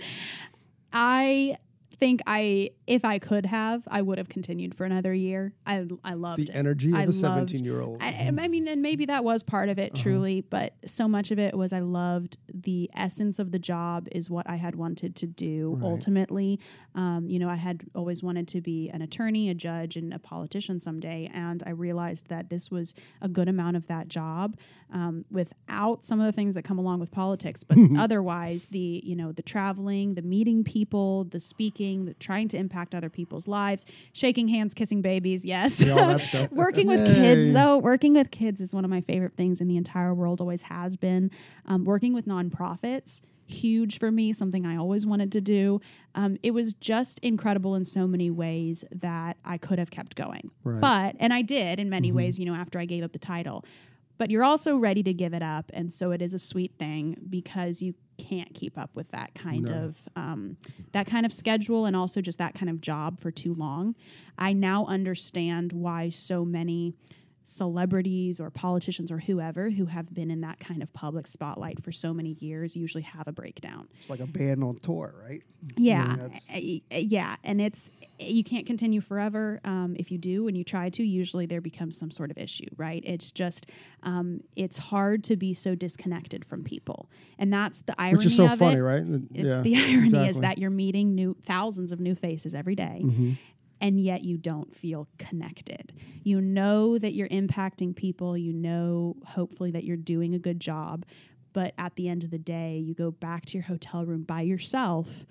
I think I, if I could have, I would have continued for another year. I, I loved The it. energy of I a loved- seventeen-year-old. I, I mean, and maybe that was part of it, Uh-huh. truly, but so much of it was I loved the essence of the job is what I had wanted to do Right. ultimately. Um, you know, I had always wanted to be an attorney, a judge, and a politician someday, and I realized that this was a good amount of that job um, without some of the things that come along with politics, but otherwise the, you know, the traveling, the meeting people, the speaking, the trying to impact other people's lives, shaking hands, kissing babies, yes. Yeah, all that stuff. Working with kids, Yay. though, working with kids is one of my favorite things in the entire world, always has been. Um, working with nonprofits, huge for me, something I always wanted to do. Um, it was just incredible in so many ways that I could have kept going. Right. But, and I did in many Mhm. ways, you know, after I gave up the title. But you're also ready to give it up. And so it is a sweet thing because you can't keep up with that kind No. of um, that kind of schedule and also just that kind of job for too long. I now understand why so many celebrities or politicians or whoever who have been in that kind of public spotlight for so many years usually have a breakdown. It's like a band on tour, right? Yeah, That's- uh, yeah, and it's you can't continue forever. Um, if you do and you try to, usually there becomes some sort of issue, right? It's just um, it's hard to be so disconnected from people, and that's the irony Which is so of funny, it. right? It's Yeah, the irony is exactly. that you're meeting new thousands of new faces every day, Mhm. and yet you don't feel connected. You know that you're impacting people. You know, hopefully, that you're doing a good job. But at the end of the day, you go back to your hotel room by yourself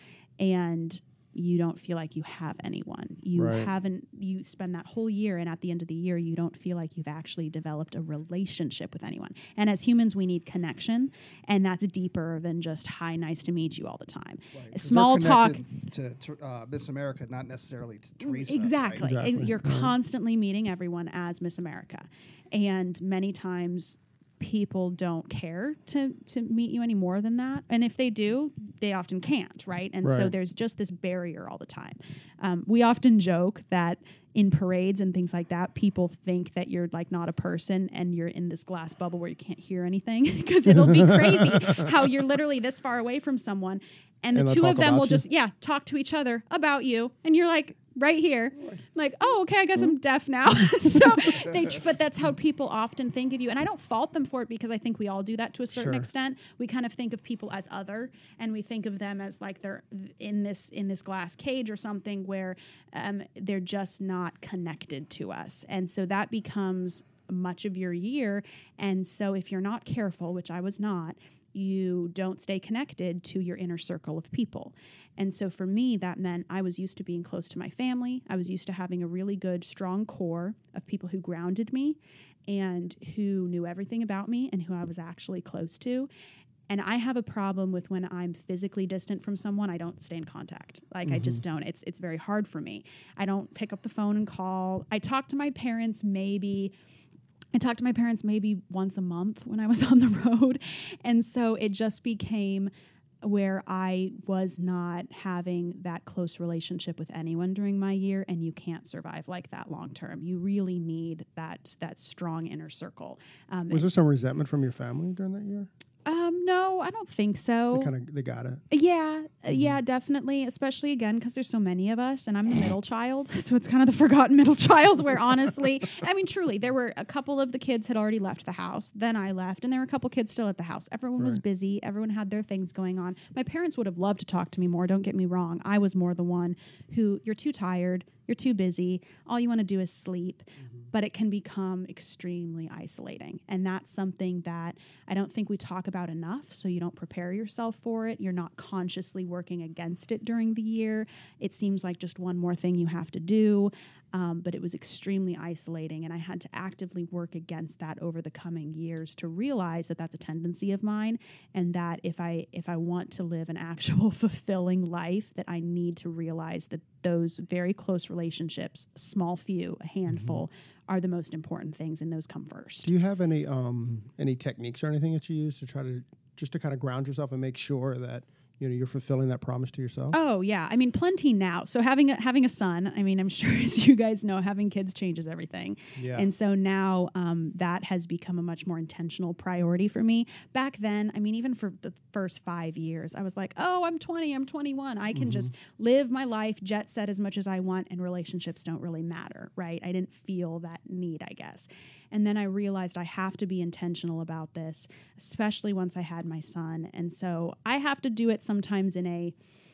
and you don't feel like you have anyone. You Right. haven't, you spend that whole year, and at the end of the year, you don't feel like you've actually developed a relationship with anyone. And as humans, we need connection, and that's deeper than just, hi, nice to meet you all the time. Right, 'cause Small they're talk. connected to, to uh, Miss America, not necessarily to Teresa. right? Exactly. Exactly. You're Right. constantly meeting everyone as Miss America. And many times people don't care to to meet you any more than that. And if they do, they often can't, right? And so Right. there's just this barrier all the time. Um, we often joke that in parades and things like that, people think that you're like not a person and you're in this glass bubble where you can't hear anything because it'll be crazy how you're literally this far away from someone and the And they'll two talk of them about will you? just, yeah, talk to each other about you. And you're like, right here. Like, oh, okay, I guess I'm deaf now. so they, tr- but that's how people often think of you. And I don't fault them for it because I think we all do that to a certain Sure. extent. We kind of think of people as other, and we think of them as like they're in this in this glass cage or something where um, they're just not connected to us. And so that becomes much of your year. And so if you're not careful, which I was not, you don't stay connected to your inner circle of people. And so for me, that meant I was used to being close to my family. I was used to having a really good, strong core of people who grounded me and who knew everything about me and who I was actually close to. And I have a problem with when I'm physically distant from someone, I don't stay in contact. Like Mm-hmm. I just don't. It's it's very hard for me. I don't pick up the phone and call. I talk to my parents maybe I talked to my parents maybe once a month when I was on the road. And so it just became where I was not having that close relationship with anyone during my year, and you can't survive like that long term. You really need that that strong inner circle. Um, Was there some resentment from your family during that year? um, no, I don't think so. They kind of they got it. Yeah, uh, yeah, definitely. Especially again because there's so many of us, and I'm the middle child, so it's kind of the forgotten middle child. Where honestly, I mean, truly, there were a couple of the kids had already left the house. Then I left, and there were a couple kids still at the house. Everyone was Right. busy. Everyone had their things going on. My parents would have loved to talk to me more. Don't get me wrong. I was more the one who you're too tired. You're too busy. All you want to do is sleep. But it can become extremely isolating. And that's something that I don't think we talk about enough. So you don't prepare yourself for it. You're not consciously working against it during the year. It seems like just one more thing you have to do. Um, but it was extremely isolating. And I had to actively work against that over the coming years to realize that that's a tendency of mine. And that if I if I want to live an actual fulfilling life, that I need to realize that those very close relationships, small few, a handful, mm-hmm. are the most important things, and those come first. Do you have any um any techniques or anything that you use to try to just to kind of ground yourself and make sure that you know you're fulfilling that promise to yourself? Oh yeah, I mean plenty now. So having a, having a son, I mean I'm sure as you guys know, having kids changes everything. Yeah. And so now um, that has become a much more intentional priority for me. Back then, I mean even for the first five years, I was like, oh, I'm twenty, I'm twenty-one, I can Mm-hmm. just live my life, jet set as much as I want, and relationships don't really matter, right? I didn't feel that need, I guess. And then I realized I have to be intentional about this, especially once I had my son. And so I have to do it sometimes in a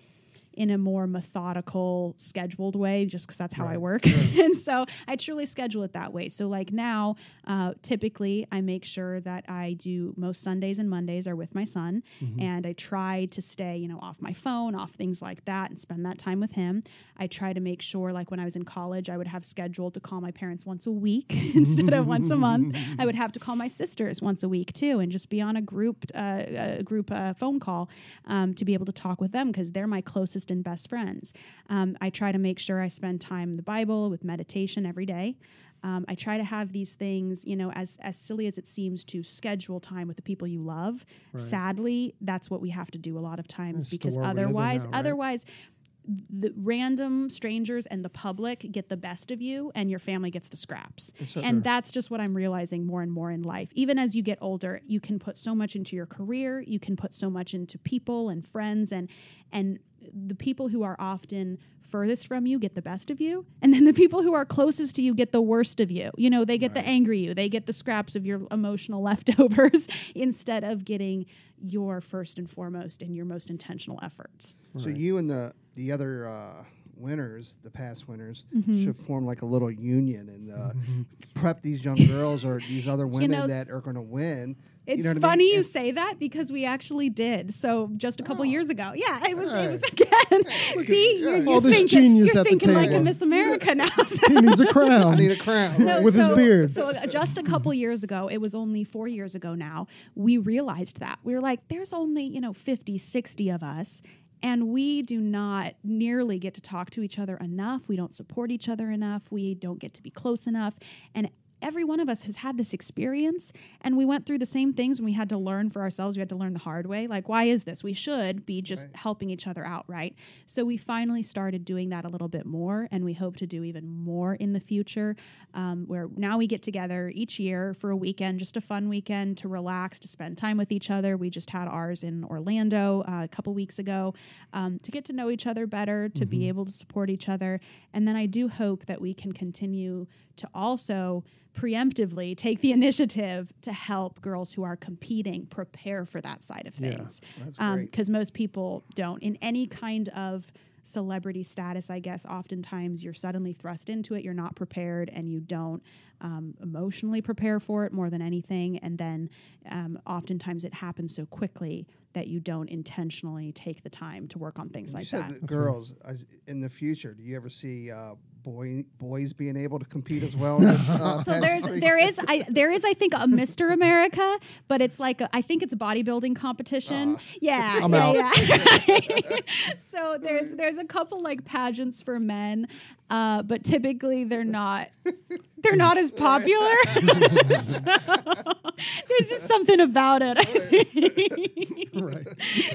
in a more methodical, scheduled way, just because that's how I Right. work. And so I truly schedule it that way. So like now, uh, typically I make sure that I do most Sundays and Mondays are with my son. Mm-hmm. And I try to stay, you know, off my phone, off things like that, and spend that time with him. I try to make sure, like when I was in college, I would have scheduled to call my parents once a week instead of once a month. I would have to call my sisters once a week too, and just be on a group, uh, a group uh, phone call um, to be able to talk with them because they're my closest and best friends. Um, I try to make sure I spend time in the Bible with meditation every day. Um, I try to have these things, you know, as as silly as it seems to schedule time with the people you love. Right. Sadly, that's what we have to do a lot of times It's the because world we live in otherwise, now, right? otherwise, the random strangers and the public get the best of you, and your family gets the scraps. so And true. that's just what I'm realizing more and more in life. Even as you get older, you can put so much into your career, you can put so much into people and friends, and and the people who are often furthest from you get the best of you, and then the people who are closest to you get the worst of you. You know, they get Right. the angry you, they get the scraps of your emotional leftovers instead of getting your first and foremost and your most intentional efforts. So Right. you and the the other uh, winners, the past winners, Mm-hmm. should form like a little union and uh, prep these young girls or these other women know, that are going to win. It's you know what I funny mean? you And- say that because we actually did. So just a couple Oh. years ago, yeah, it was. Hey. It was again. Look See, at- you're, yeah. you're All this thinking, genius you're at the thinking like a table. Miss America now. He needs a crown. I need a crown. No, With his so- beard. So uh, just a couple years ago, it was only four years ago now, we realized that. We were like, there's only, you know, fifty, sixty of us, and we do not nearly get to talk to each other enough. We don't support each other enough. We don't get to be close enough. And every one of us has had this experience, and we went through the same things, and we had to learn for ourselves. We had to learn the hard way. Like, why is this? We should be just Right. helping each other out, right? So we finally started doing that a little bit more, and we hope to do even more in the future, um, where now we get together each year for a weekend, just a fun weekend to relax, to spend time with each other. We just had ours in Orlando uh, a couple weeks ago, um, to get to know each other better, to be able to support each other. And then I do hope that we can continue to also preemptively take the initiative to help girls who are competing prepare for that side of Yeah, things. that's Um, great. because most people don't. In any kind of celebrity status, I guess, oftentimes you're suddenly thrust into it, you're not prepared, and you don't um, emotionally prepare for it more than anything. And then um, oftentimes it happens so quickly that you don't intentionally take the time to work on things You like said that. that girls as- in the future. Do you ever see uh, boy boys being able to compete as well? in this, uh, So pageantry? there's there is I there is I think a Mister America, but it's like a, I think it's a bodybuilding competition. Ah. yeah, I'm yeah, out. yeah. So there's there's a couple like pageants for men, uh, but typically they're not they're not as popular. So, there's just something about it. Right.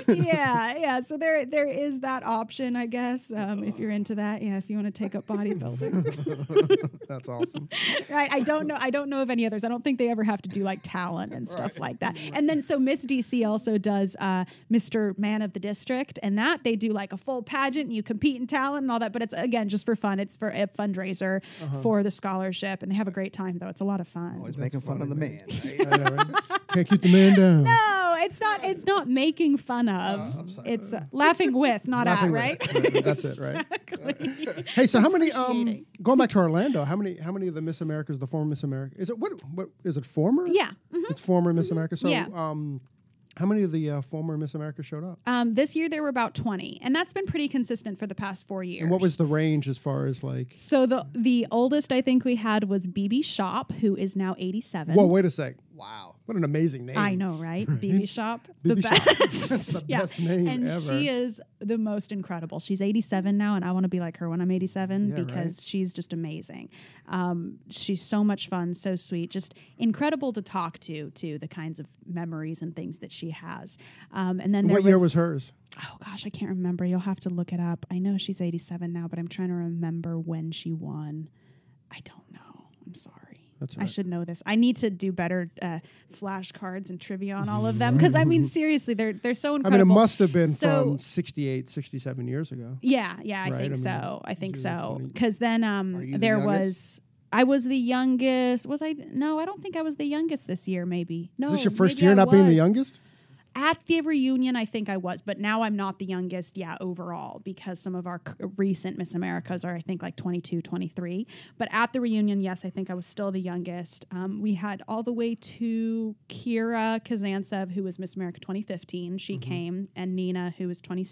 yeah, yeah. So there there is that option, I guess, um, if you're into that. Yeah, if you want to take up bodybuilding. That's awesome. Right. I don't know. I don't know of any others. I don't think they ever have to do like talent and stuff like that. And then so Miss D C also does uh, Mister Man of the District, and that they do like a full pageant and you compete in talent and all that. But it's again just for fun. It's for a fundraiser for the scholarship, and they have a great time though. It's a lot of fun. Always making fun of the man. Right? I know, right? Can't keep the man down. No, it's not. It's not making fun of. it's uh, laughing with, not Laughing at. with. Right. Right, that's it, right? Exactly. Hey, so how many? Um, Appreciating. going back to Orlando, how many? How many of the Miss Americas, the former Miss America, is it what? What is it? Former? Yeah. mhm. It's former Miss America. So, Yeah. um, how many of the uh, former Miss America showed up? Um, this year there were about twenty, and that's been pretty consistent for the past four years. And what was the range as far as like? So the the oldest I think we had was B B Shop, who is now eighty-seven. Whoa, wait a sec. Wow. What an amazing name. I know, right? B B Shop, the B B Shop. best. That's the best name and ever. she is the most incredible. She's eighty-seven now, and I want to be like her when I'm eighty-seven Yeah, because right. she's just amazing. Um, she's so much fun, so sweet, just incredible to talk to. To the kinds of memories and things that she has. Um, and then And there what year was hers? Oh gosh, I can't remember. You'll have to look it up. I know she's eighty-seven now, but I'm trying to remember when she won. I don't know. I'm sorry. That's I right. should know this. I need to do better uh, flashcards and trivia on all of them because I mean, seriously, they're they're so I incredible. mean, it must have been So- from sixty-eight, sixty-seven years ago. Yeah, yeah, I Right, think I mean, so. I think you were so. twenty. Because then Are um, you the there youngest? was. I was the youngest. Was I? No, I don't think I was the youngest this year. Maybe. No. Is this your first maybe year I not being the was. youngest? At the reunion, I think I was, but now I'm not the youngest, yeah, overall, because some of our c- recent Miss Americas are, I think, like twenty-two, twenty-three. But at the reunion, yes, I think I was still the youngest. Um, we had all the way to Kira Kazantsev, who was Miss America twenty fifteen. She Mm-hmm. came, and Nina, who was twenty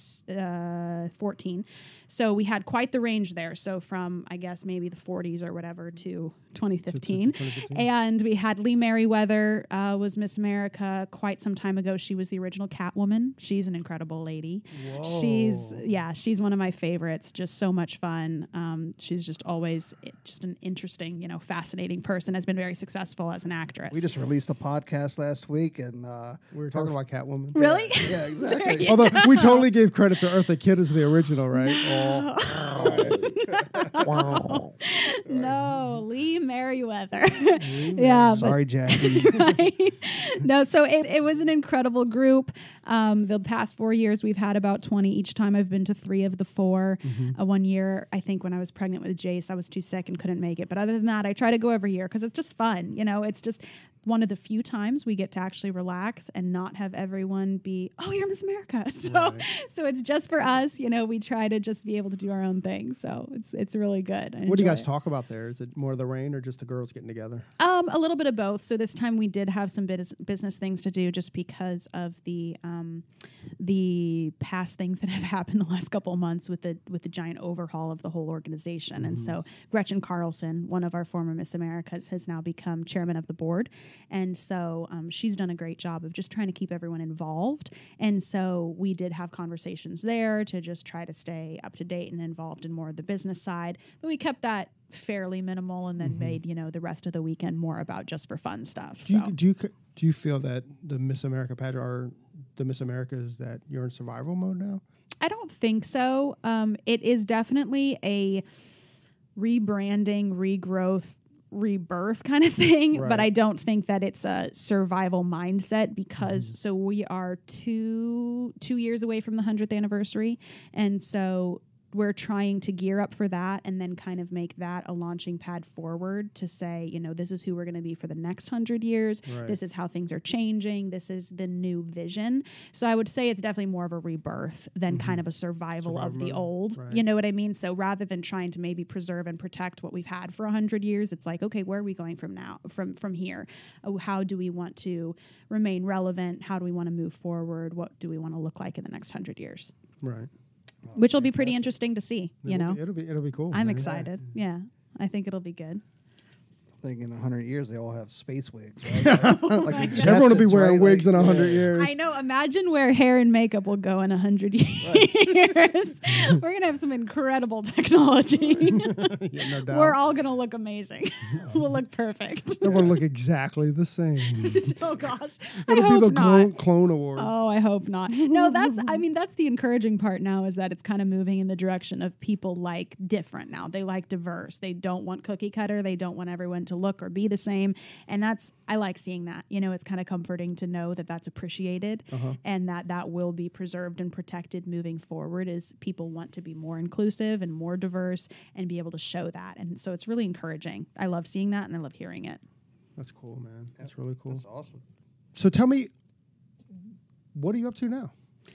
fourteen. So we had quite the range there. So from, I guess, maybe the forties or whatever to twenty fifteen. twenty fifteen. And we had Lee Merriweather uh, was Miss America quite some time ago. She was was the original Catwoman. She's an incredible lady. Whoa. She's yeah, she's one of my favorites. Just so much fun. Um, she's just always i- just an interesting, you know, fascinating person. Has been very successful as an actress. We just released a podcast last week, and uh, We were talking her- about Catwoman. really. yeah, exactly. Although we totally gave credit to Eartha Kitt as the original, right? Oh. No, Lee Merriweather. yeah, but- Sorry, Jackie. right? No, so it, it was an incredible group. Um, the past four years, we've had about twenty each time. I've been to three of the four. Uh, one year, I think when I was pregnant with Jace, I was too sick and couldn't make it. But other than that, I try to go every year because it's just fun. You know, it's just one of the few times we get to actually relax and not have everyone be, oh, you're Miss America. So, Right. so it's just for us. You know, we try to just be able to do our own thing. So it's it's really good. I What do you enjoy guys it. talk about there? Is it more of the rain or just the girls getting together? Um, a little bit of both. So this time we did have some bus- business things to do, just because of the um, the past things that have happened the last couple of months with the with the giant overhaul of the whole organization. And so Gretchen Carlson, one of our former Miss Americas, has now become chairman of the board, and so um, she's done a great job of just trying to keep everyone involved. And so we did have conversations there to just try to stay up to date and involved in more of the business side, but we kept that fairly minimal, and then made, you know, the rest of the weekend more about just for fun stuff. Do So you, do you c- do you feel that the Miss America pageant or the Miss Americas that you're in survival mode now? I don't think so. Um, it is definitely a rebranding, regrowth, rebirth kind of thing, Right. but I don't think that it's a survival mindset because so we are two two years away from the hundredth anniversary, and so we're trying to gear up for that and then kind of make that a launching pad forward to say, you know, this is who we're going to be for the next hundred years. Right. This is how things are changing. This is the new vision. So I would say it's definitely more of a rebirth than kind of a survival, Survival of the mode, old. right. You know what I mean? So rather than trying to maybe preserve and protect what we've had for a hundred years, it's like, okay, where are we going from now, from, from here? Oh, how do we want to remain relevant? How do we want to move forward? What do we want to look like in the next hundred years? Right. Which will be pretty interesting to see, you It will know? be- it'll be it'll be cool. I'm man. excited. Yeah. I think it'll be good. I think in a hundred years they all have space wigs. Right? Like, like the Everyone will be Jetsons, wearing right? wigs Like, in a hundred yeah. years. I know. Imagine where hair and makeup will go in a hundred years. We're gonna have some incredible technology. Yeah, no doubt. We're all gonna look amazing. we'll look perfect. Everyone look exactly the same. Oh gosh, I It'll be hope the not. clone, clone award. Oh, I hope not. No, that's, I mean, that's the encouraging part now is that it's kind of moving in the direction of people like different now. They like diverse. They don't want cookie cutter. They don't want everyone to look or be the same. And that's, I like seeing that. You know, it's kind of comforting to know that that's appreciated and that that will be preserved and protected moving forward as people want to be more inclusive and more diverse and be able to show that. And so it's really encouraging. I love seeing that and I love hearing it. That's cool, man. That's really cool. That's awesome. So tell me, what are you up to now?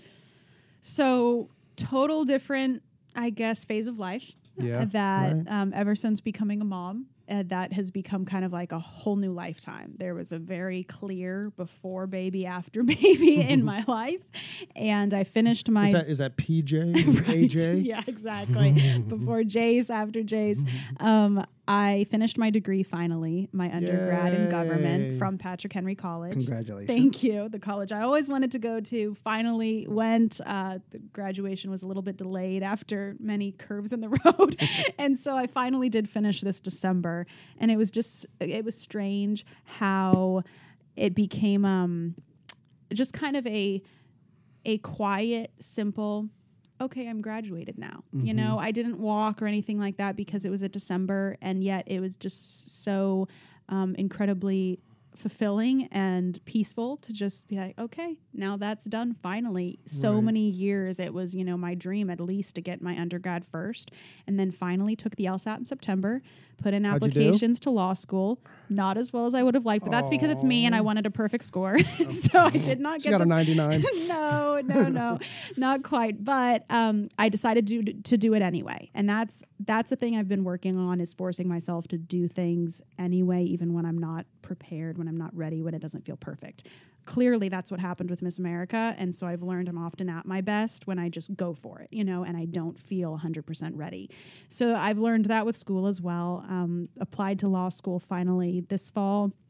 So total different, I guess, phase of life. Yeah, uh, that right. um, ever since becoming a mom, uh, that has become kind of like a whole new lifetime. There was a very clear before baby, after baby in my life, and I finished my Is that is that P J, and A J? yeah, exactly. Before Jace, after Jace. Um, I finished my degree finally, my undergrad in government Yay. from Patrick Henry College. Congratulations. Thank you. The college I always wanted to go to finally went. Uh, the graduation was a little bit delayed after many curves in the road. And so I finally did finish this December. And it was just, it was strange how it became um, just kind of a a quiet, simple, okay, I'm graduated now. Mm-hmm. You know, I didn't walk or anything like that because it was at December, and yet it was just so um, incredibly fulfilling and peaceful to just be like, okay, now that's done finally. So Right. many years it was, you know, my dream at least to get my undergrad first, and then finally took the LSAT in September, put in How'd you do? applications to law school. Not as well as I would have liked, but that's because it's me and I Aw. wanted a perfect score. So I did not She get got the a ninety-nine. no, no, no, not quite. But um, I decided to to do it anyway, and that's that's the thing I've been working on is forcing myself to do things anyway, even when I'm not prepared, when I'm not ready, when it doesn't feel perfect. Clearly, that's what happened with Miss America, and so I've learned I'm often at my best when I just go for it, you know, and I don't feel one hundred percent ready. So I've learned that with school as well. Um, applied to law school finally this fall.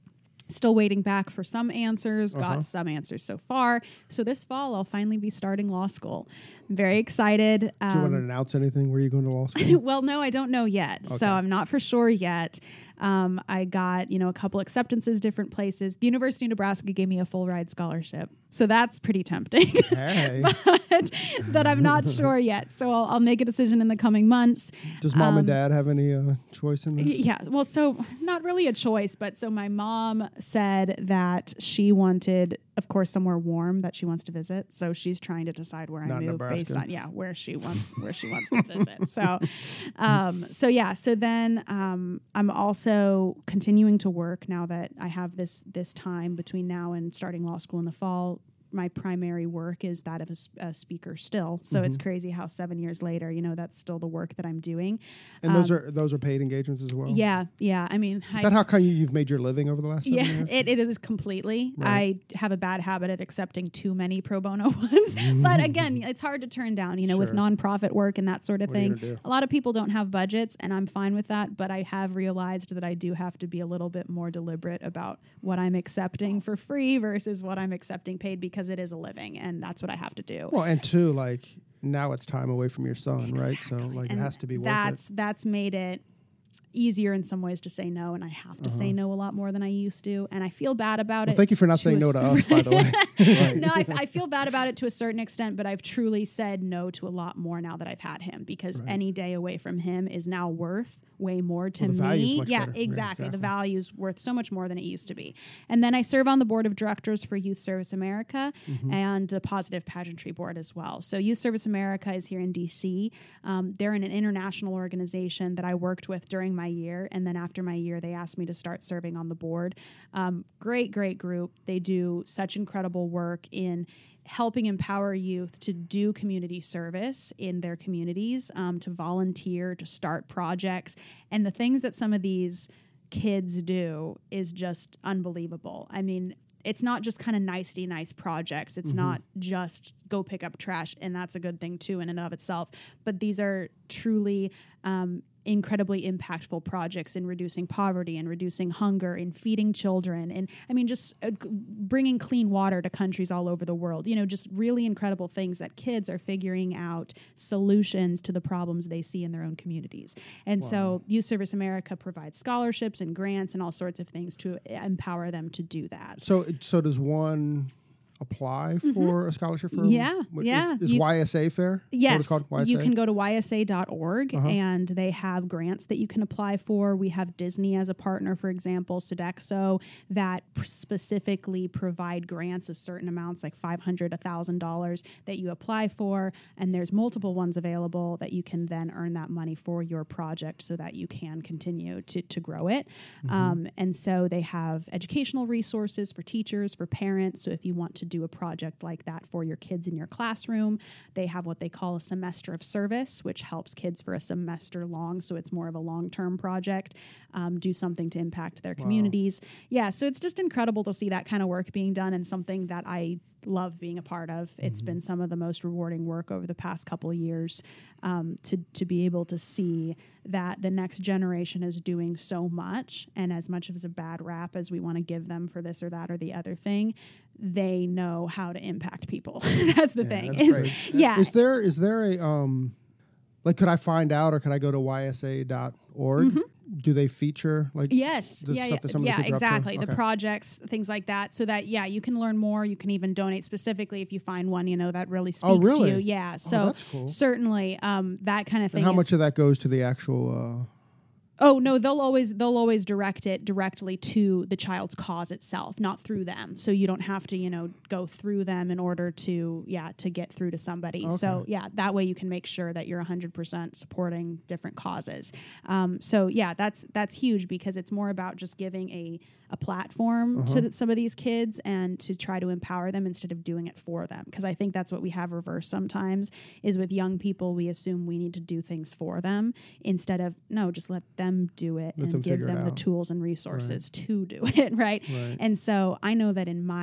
Still waiting back for some answers, Uh-huh. got some answers so far. So this fall, I'll finally be starting law school. I'm very excited. Do you want to Um, announce anything? Where are you going to law school? well, no, I don't know yet. Okay. So I'm not for sure yet. Um, I got, you know, a couple acceptances, different places. The University of Nebraska gave me a full ride scholarship. So that's pretty tempting. Hey, but that I'm not sure yet. So I'll, I'll make a decision in the coming months. does mom Um, and dad have any uh, choice in Y- this? Yeah. Well, so not really a choice, but so my mom said that she wanted, of course, somewhere warm that she wants to visit. So she's trying to decide where Not I move based Nebraska. on yeah where she wants where she wants to visit. So, um, so yeah. So then um, I'm also continuing to work now that I have this this time between now and starting law school in the fall. My primary work is that of a, s- a speaker still. So it's crazy how seven years later, you know, that's still the work that I'm doing. And those Um, are those are paid engagements as well. Yeah, yeah. I mean, Is that how come you, you've made your living over the last seven yeah, years? it, it is completely. Right. I have a bad habit of accepting too many pro bono ones. But again, it's hard to turn down, you know, with Sure. nonprofit work and that sort of What are you thing. gonna do? A lot of people don't have budgets, and I'm fine with that. But I have realized that I do have to be a little bit more deliberate about what I'm accepting for free versus what I'm accepting paid because it is a living, and that's what I have to do. Well, and two, like now it's time away from your son, right? So like And it has to be worth that's it. that's made it easier in some ways to say no, and I have to say no a lot more than I used to, and I feel bad about Uh-huh. Well, it. thank you for not to saying a no to cer- us, by the way. Right. No, I, f- I feel bad about it to a certain extent, but I've truly said no to a lot more now that I've had him because Right. any day away from him is now worth way more to Well, the value's me. much Yeah, better. Right, exactly. The exactly. value's worth so much more than it used to be. And then I serve on the board of directors for Youth Service America Mm-hmm. and the Positive Pageantry Board as well. So Youth Service America is here in D C. Um, they're an international organization that I worked with during my year, and then after my year, they asked me to start serving on the board. Um, great, great group. They do such incredible work in helping empower youth to do community service in their communities, um, to volunteer, to start projects. And the things that some of these kids do is just unbelievable. I mean, it's not just kind of nicety nice projects. It's not just go pick up trash, and that's a good thing too in and of itself. But these are truly um, incredibly impactful projects in reducing poverty and reducing hunger and feeding children. And I mean, just uh, g- bringing clean water to countries all over the world, you know, just really incredible things that kids are figuring out solutions to the problems they see in their own communities. And so Youth Service America provides scholarships and grants and all sorts of things to empower them to do that. So so does one apply for a scholarship for Mm-hmm. Yeah, what- yeah. Is, is You- Y S A fair? What Yes, it's called? Y S A? you can go to y s a dot org Uh-huh. and they have grants that you can apply for. We have Disney as a partner, for example, Sodexo, that pr- specifically provide grants of certain amounts, like five hundred dollars, one thousand dollars that you apply for. And there's multiple ones available that you can then earn that money for your project so that you can continue to, to grow it. Mm-hmm. Um, and so they have educational resources for teachers, for parents. So if you want to do a project like that for your kids in your classroom, they have what they call a semester of service, which helps kids for a semester long. So it's more of a long-term project, um, do something to impact their communities. Yeah, so it's just incredible to see that kind of work being done and something that I love being a part of. It's been some of the most rewarding work over the past couple of years, um, to to be able to see that the next generation is doing so much, and as much as a bad rap as we want to give them for this or that or the other thing, they know how to impact people. That's the Yeah, thing. that's Is- great. yeah. Is there is there a um like could I find out or could I go to y s a dot org? Do they feature like Yes. the yeah. stuff Yeah. that some of the yeah kids are up to? exactly. The Okay. projects, things like that, so that yeah, you can learn more. You can even donate specifically if you find one, you know, that really speaks Oh, really? to you. Yeah. So that's cool. certainly, um, that kind of thing. And how is, much of that goes to the actual uh Oh no, they'll always they'll always direct it directly to the child's cause itself, not through them. So you don't have to, you know, go through them in order to yeah, to get through to somebody. So Okay. yeah, that way you can make sure that you're one hundred percent supporting different causes. Um, so yeah, that's that's huge because it's more about just giving a a platform Uh-huh. to th- some of these kids and to try to empower them instead of doing it for them. Because I think that's what we have reversed sometimes is with young people, we assume we need to do things for them instead of, no, just let them do it Let them and give figure it them the out. tools and resources to do it, right? Right. And so I know that in my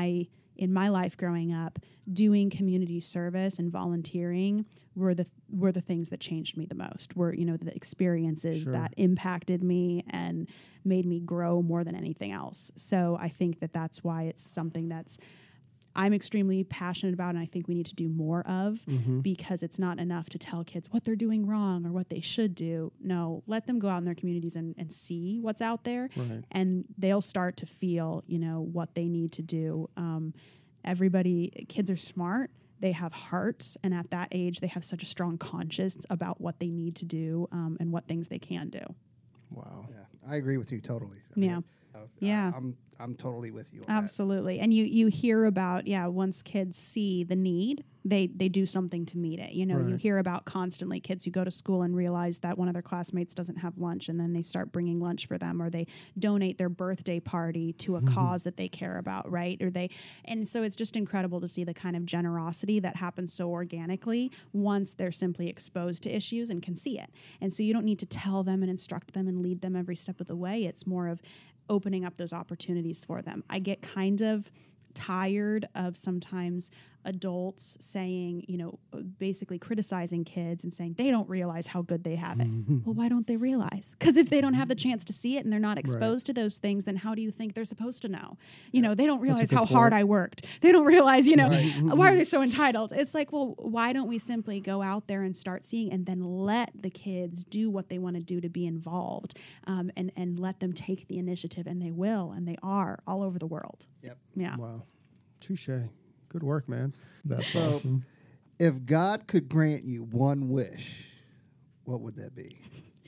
in my life growing up, doing community service and volunteering were the were the things that changed me the most. Were, you know, the experiences Sure. that impacted me and made me grow more than anything else. So I think that that's why it's something that's I'm extremely passionate about, and I think we need to do more of, Mm-hmm. because it's not enough to tell kids what they're doing wrong or what they should do. No, let them go out in their communities and, and see what's out there, Right. and they'll start to feel, you know, what they need to do. Um, everybody, kids are smart. They have hearts, and at that age, they have such a strong conscience about what they need to do um, and what things they can do. Wow. Yeah, I agree with you totally. I Yeah. mean, uh, Yeah. I, I'm I'm totally with you on that. Absolutely. And you you hear about, yeah, once kids see the need, they they do something to meet it. You know, you Right. hear about constantly kids who go to school and realize that one of their classmates doesn't have lunch, and then they start bringing lunch for them, or they donate their birthday party to a cause that they care about, right? Or they and so it's just incredible to see the kind of generosity that happens so organically once they're simply exposed to issues and can see it. And so you don't need to tell them and instruct them and lead them every step of the way. It's more of opening up those opportunities for them. I get kind of tired of sometimes adults saying, you know, basically criticizing kids and saying they don't realize how good they have it. Well, why don't they realize? Because if they don't have the chance to see it and they're not exposed to those things, then how do you think they're supposed to know? You know, they don't realize good how hard point. I worked. They don't realize, you know, Right. why are they so entitled? It's like, well, why don't we simply go out there and start seeing, and then let the kids do what they want to do to be involved, um, and, and let them take the initiative, and they will, and they are all over the world. Yep. Yeah. Wow. Touche. Good work, man. That's So, awesome. if God could grant you one wish, what would that be?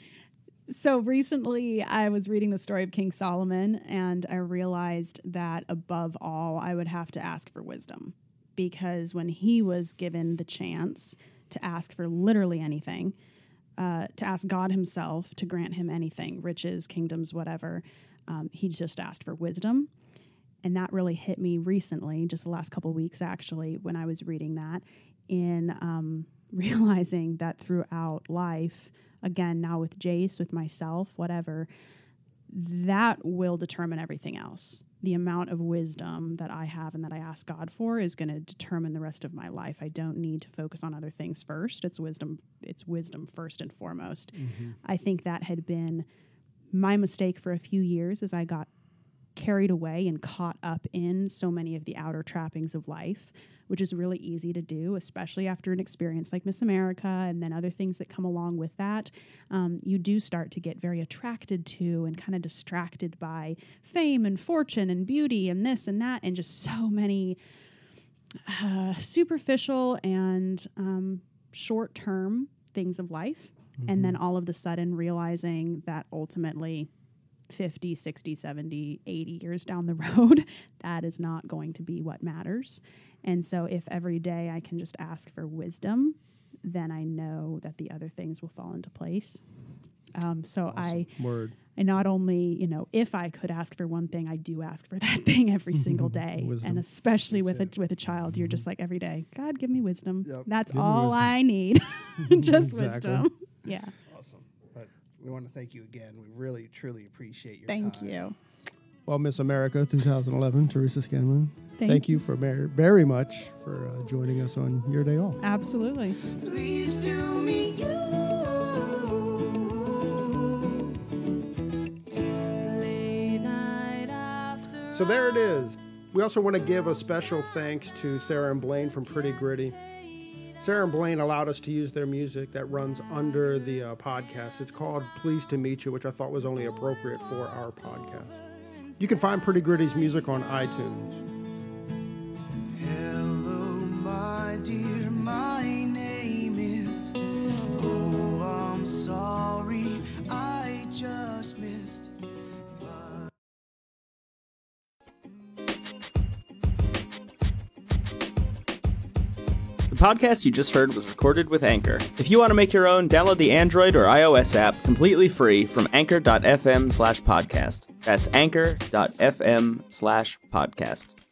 So recently I was reading the story of King Solomon, and I realized that above all, I would have to ask for wisdom, because when he was given the chance to ask for literally anything, uh, to ask God himself to grant him anything, riches, kingdoms, whatever, um, he just asked for wisdom. And that really hit me recently, just the last couple of weeks, actually, when I was reading that, in um, realizing that throughout life, again, now with Jace, with myself, whatever, that will determine everything else. The amount of wisdom that I have and that I ask God for is going to determine the rest of my life. I don't need to focus on other things first. It's wisdom. It's wisdom first and foremost. Mm-hmm. I think that had been my mistake for a few years, as I got carried away and caught up in so many of the outer trappings of life, which is really easy to do, especially after an experience like Miss America and then other things that come along with that. Um, you do start to get very attracted to and kind of distracted by fame and fortune and beauty and this and that, and just so many uh, superficial and um, short-term things of life. Mm-hmm. And then all of the sudden realizing that ultimately fifty, sixty, seventy, eighty years down the road, that is not going to be what matters. And so if every day I can just ask for wisdom, then I know that the other things will fall into place. Um, so I, Word. I not only, you know, if I could ask for one thing, I do ask for that thing every single day. Wisdom. And especially with That's a, with a child, you're just like every day, God, give me wisdom. Yep. That's Give me all wisdom. I need. Just Exactly. wisdom. Yeah. Awesome. But we want to thank you again. We really, truly appreciate your Thank time. you. Well, Miss America twenty eleven, Teresa Scanlon, Thank thank you for mer- very much for uh, joining us on your day off. Absolutely. Pleased to meet you. Late night after. So there it is. We also want to give a special thanks to Sarah and Blaine from Pretty Gritty. Sarah and Blaine allowed us to use their music that runs under the uh, podcast. It's called Pleased to Meet You, which I thought was only appropriate for our podcast. You can find Pretty Gritty's music on iTunes. Hello, my dear, my name is. Oh, I'm sorry, I just missed. The podcast you just heard was recorded with Anchor. If you want to make your own, download the Android or iOS app completely free from anchor dot f m slash podcast. That's anchor dot f m slash podcast.